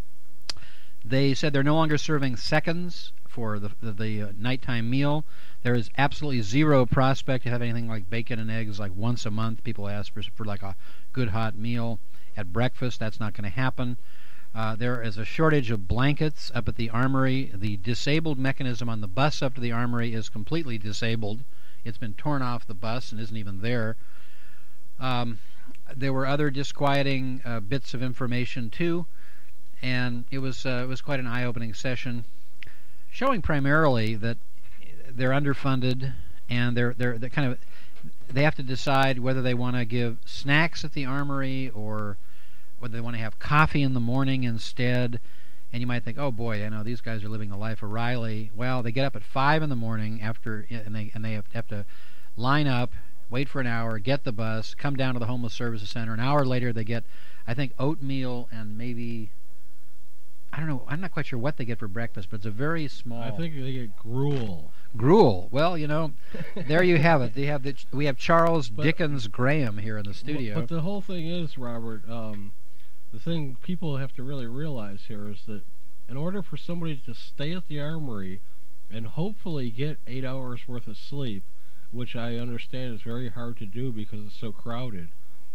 they said they're no longer serving seconds for the, the, the uh, nighttime meal. There is absolutely zero prospect to have anything like bacon and eggs like once a month. People ask for, for like a good hot meal at breakfast. That's not going to happen. Uh, there is a shortage of blankets up at the Armory. The disabled mechanism on the bus up to the Armory is completely disabled. It's been torn off the bus and isn't even there. Um, there were other disquieting uh, bits of information too, and it was uh, it was quite an eye-opening session, showing primarily that they're underfunded, and they're they're they're kind of they have to decide whether they want to give snacks at the Armory or whether they want to have coffee in the morning instead. And you might think, oh boy, I know these guys are living the life of Riley. Well, they get up at five in the morning after, and they and they have, have to line up, wait for an hour, get the bus, come down to the homeless services center. An hour later, they get, I think, oatmeal and maybe, I don't know, I'm not quite sure what they get for breakfast, but it's a very small. I think they get gruel. Gruel. Well, you know, there you have it. They have the, we have Charles But- Dickens Graham here in the studio. But the whole thing is, Robert, um, the thing people have to really realize here is that in order for somebody to stay at the Armory and hopefully get eight hours worth of sleep, which I understand is very hard to do because it's so crowded,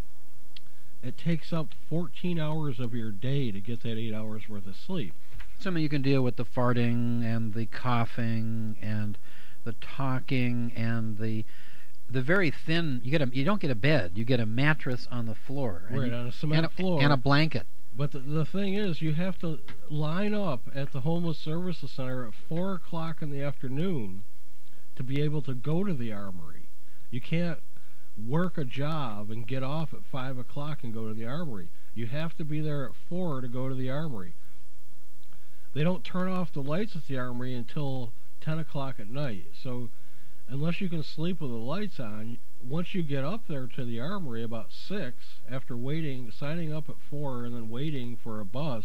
it takes up fourteen hours of your day to get that eight hours worth of sleep. Something you can deal with the farting and the coughing and the talking and the the very thin. You get a you don't get a bed. You get a mattress on the floor, and Right, you- on a cement and a, floor. and a blanket. But the, the thing is, you have to line up at the homeless services center at four o'clock in the afternoon to be able to go to the Armory. You can't work a job and get off at five o'clock and go to the Armory. You have to be there at four to go to the Armory. They don't turn off the lights at the Armory until ten o'clock at night. So unless you can sleep with the lights on, once you get up there to the Armory about six, after waiting, signing up at four and then waiting for a bus,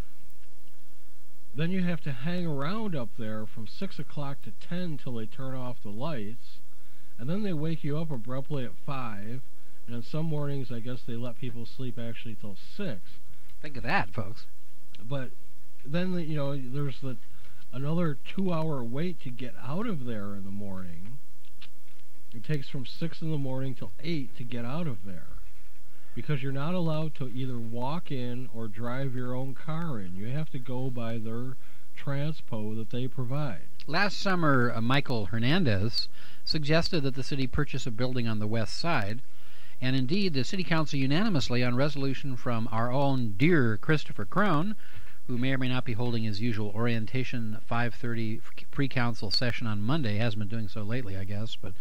then you have to hang around up there from six o'clock to ten till they turn off the lights, and then they wake you up abruptly at five, and on some mornings I guess they let people sleep actually till six. Think of that, folks. But then, the, you know, there's the another two-hour wait to get out of there in the morning. It takes from six in the morning till eight to get out of there, because you're not allowed to either walk in or drive your own car in. You have to go by their transpo that they provide. Last summer, uh, Michael Hernandez suggested that the city purchase a building on the west side, and indeed the city council unanimously, on resolution from our own dear Christopher Crone, who may or may not be holding his usual orientation five thirty pre-council session on Monday, hasn't been doing so lately, I guess, but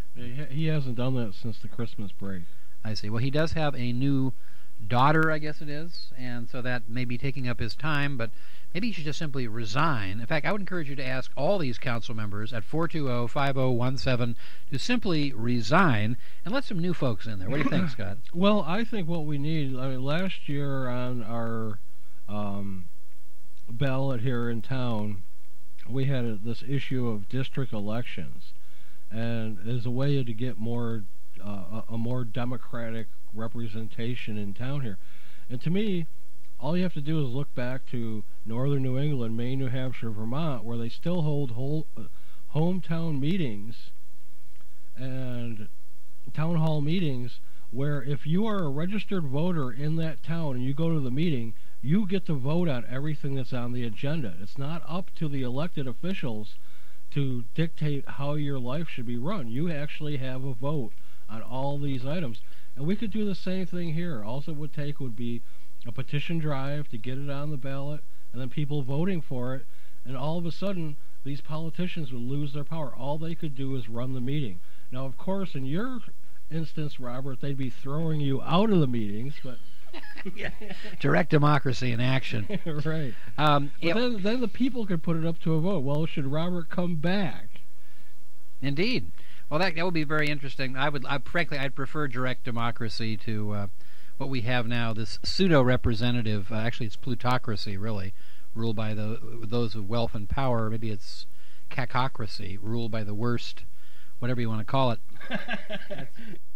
He, he hasn't done that since the Christmas break. I see. Well, he does have a new daughter, I guess it is, and so that may be taking up his time, but maybe he should just simply resign. In fact, I would encourage you to ask all these council members at four two zero, five zero one seven to simply resign and let some new folks in there. What do you think, Scott? Well, I think what we need, I mean, last year on our um, ballot here in town, we had a, this issue of district elections, and as a way to get more uh, a, a more democratic representation in town here. And to me, all you have to do is look back to northern New England, Maine, New Hampshire, Vermont, where they still hold whole, uh, hometown meetings and town hall meetings where if you are a registered voter in that town and you go to the meeting, you get to vote on everything that's on the agenda. It's not up to the elected officials to dictate how your life should be run. You actually have a vote on all these items. And we could do the same thing here. All it would take would be a petition drive to get it on the ballot, and then people voting for it, and all of a sudden, these politicians would lose their power. All they could do is run the meeting. Now, of course, in your instance, Robert, they'd be throwing you out of the meetings, but... yeah. Direct democracy in action. Right. Um, but then, then the people could put it up to a vote. Well, should Robert come back? Indeed. Well, that that would be very interesting. I would, I, frankly, I'd prefer direct democracy to uh, what we have now. This pseudo-representative, uh, actually, it's plutocracy, really, ruled by the those with wealth and power. Maybe it's cacocracy, ruled by the worst, whatever you want to call it.